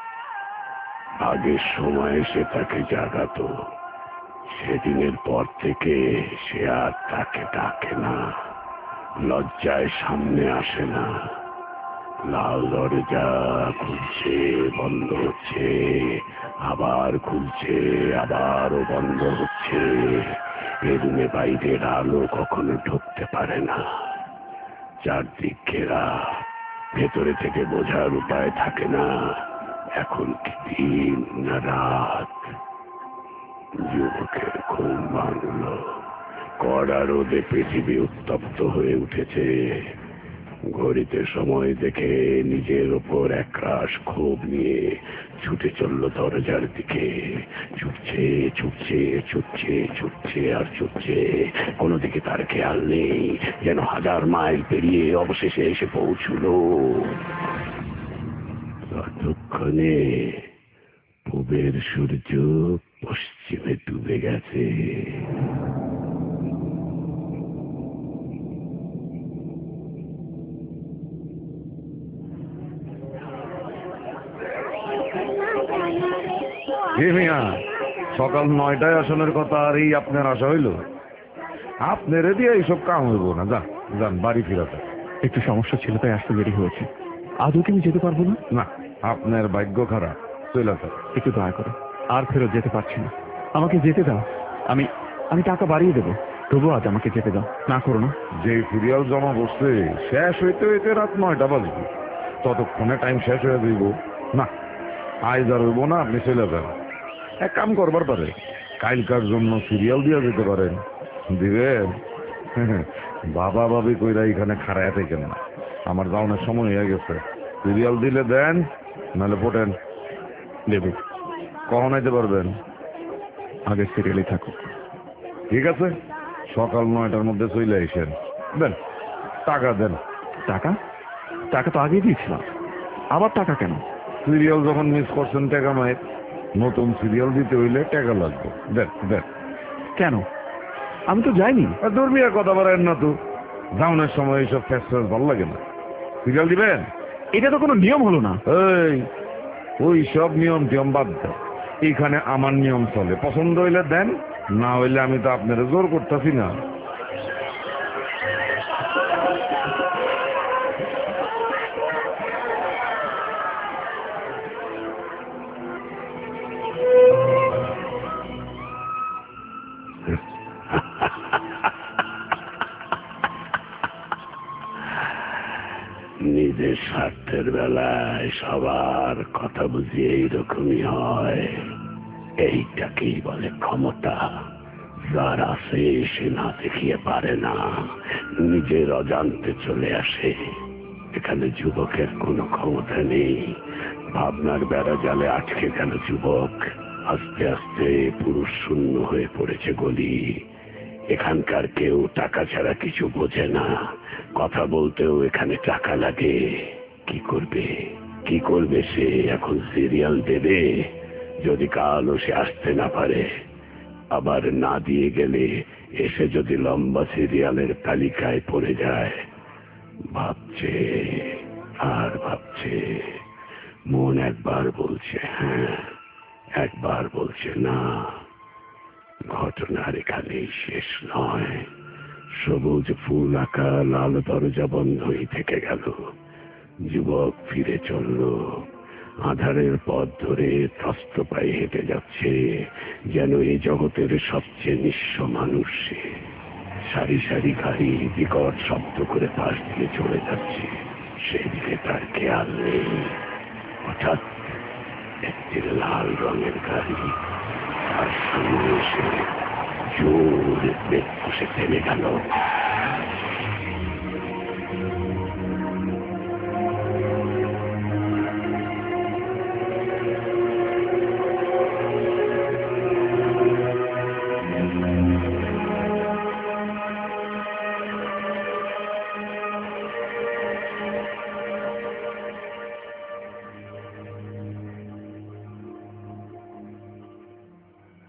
আগের সময়ে সে তাকে জাগাতো, সেদিনের পর থেকে সে আর তাকে ডাকে না। লজ্জায় সামনে আসে না। লাল দরজা খুলছে, বন্ধ হচ্ছে, আবার খুলছে, আবারও বন্ধ হচ্ছে। এ রুমে বাইরের আলো কখনো ঢুকতে পারে না। চারদিক ঘেরা, ভেতরে থেকে বোঝার উপায় থাকে না এখন কি দিন না রাত। যুবকের ঘুম ভাঙল। কড়া রোদে পৃথিবী উত্তপ্ত হয়ে উঠেছে। ঘড়িতে সময় দেখে নিজের ওপর একরাশ ক্ষোভ নিয়ে ছুটে চলল দরজার দিকে। ছুটছে, ছুটছে, ছুটছে, ছুটছে আর ছুটছে। কোনো দিকে তার খেয়াল নেই, যেন 1000 মাইল পেরিয়ে অবশেষে এসে পৌঁছল। ততক্ষণে পূবের সূর্য পশ্চিমে ডুবে গেছে। সকাল 9টায় আসানোর কথা, আর এই আপনার আশা হইল? আপনারে দিয়ে এইসব কাম হইব না। যান বাড়ি ফিরাতে। একটু সমস্যা ছিল, তাই আসতে দেরি হয়েছে। আদৌ কি আমি যেতে পারবো না? না, আপনার ভাগ্য খারাপ। চলে যান। একটু দয়া করো, আর ফেরত যেতে পারছি না, আমাকে যেতে দাও। আমি আমি টাকা বাড়িয়ে দেবো, তবু আজ আমাকে যেতে দাও, না করো না। যে সিরিয়াল জমা বসছে শেষ হইতে হইতে রাত 9টা বাজবে, ততক্ষণে টাইম শেষ হয়ে যাইব। না, আজ আর হইব না, আপনি চলে যান। এক কাম করবার পারে, কালকার জন্য সিরিয়াল দিয়ে যেতে পারেন। দিবেন? বাবা ভাবি কইরা এখানে খাড়ায় থাকেন না, আমার যাওয়ানোর সময় হয়ে গেছে। সিরিয়াল দিলে দেন, নাহলে পোটেন। দেবো, কখন আইতে পারবেন? আগে সিরিয়ালে থাকুক। ঠিক আছে, সকাল 9টার মধ্যে চলে আইসেন। দেন, টাকা দেন। টাকা? টাকা তো আগেই দিয়েছিলাম, আবার টাকা কেন? সিরিয়াল যখন মিস করছেন টাকা মায়ের, নতুন সিরিয়াল দিতে হইলে টাকা লাগবে। দেন দেন। কেন? আমি তো যাইনি। ধর্মীয় কথা বলেন না তো, যাওয়ানোর সময় এইসব ফ্যাস ভালো লাগে না। সিরিয়াল দিবেন? এটা তো কোনো নিয়ম হলো না। এই, ওই সব নিয়ম টিয়ম বাদ দাও, এখানে আমার নিয়ম চলে। পছন্দ হইলে দেন, না হইলে আমি তো আপনার জোর করতেছি না। নিজের স্বার্থের বেলায় সবার কথা বুঝি এইরকমই হয়। এইটাকেই বলে ক্ষমতা। যার আছে সে না দেখিয়ে পারে না, নিজের অজান্তে চলে আসে। এখানে যুবকের কোনো ক্ষমতা নেই। ভাবনার বেড়া জালে আটকে গেল যুবক। আস্তে আস্তে পুরুষ শূন্য হয়ে পড়েছে গলি। এখানকার কেউ টাকা ছাড়া কিছু বোঝে না। কথা বলতেও এখানে টাকা লাগে। কি করবে সে? এখন সিরিয়াল দেবে, যদি কালও সে আসতে না পারে, আবার না দিয়ে গেলে এসে যদি লম্বা সিরিয়ালের তালিকায় পড়ে যায়। ভাবছে আর ভাবছে, মন একবার বলছে হ্যাঁ, একবার বলছে না। ঘটনার এখানেই শেষ নয়। সবুজ ফুল আঁকা লাল দরজা বন্ধই থেকে গেল। যুবক ফিরে চলল, আধারের পথ ধরে ত্রস্ত পায়ে হেঁটে যাচ্ছে, যেন এই জগতের সবচেয়ে নিঃস্ব মানুষ সে। সারি সারি গাড়ি বিকট শব্দ করে পাশ দিয়ে চলে যাচ্ছে, সেদিকে তার খেয়াল নেই। হঠাৎ একটি লাল রঙের গাড়ি তার সামনে এসে জোরে ব্রেক কষে থেমে গেল।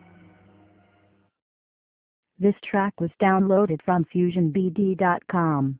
This track was downloaded from FusionBD.com.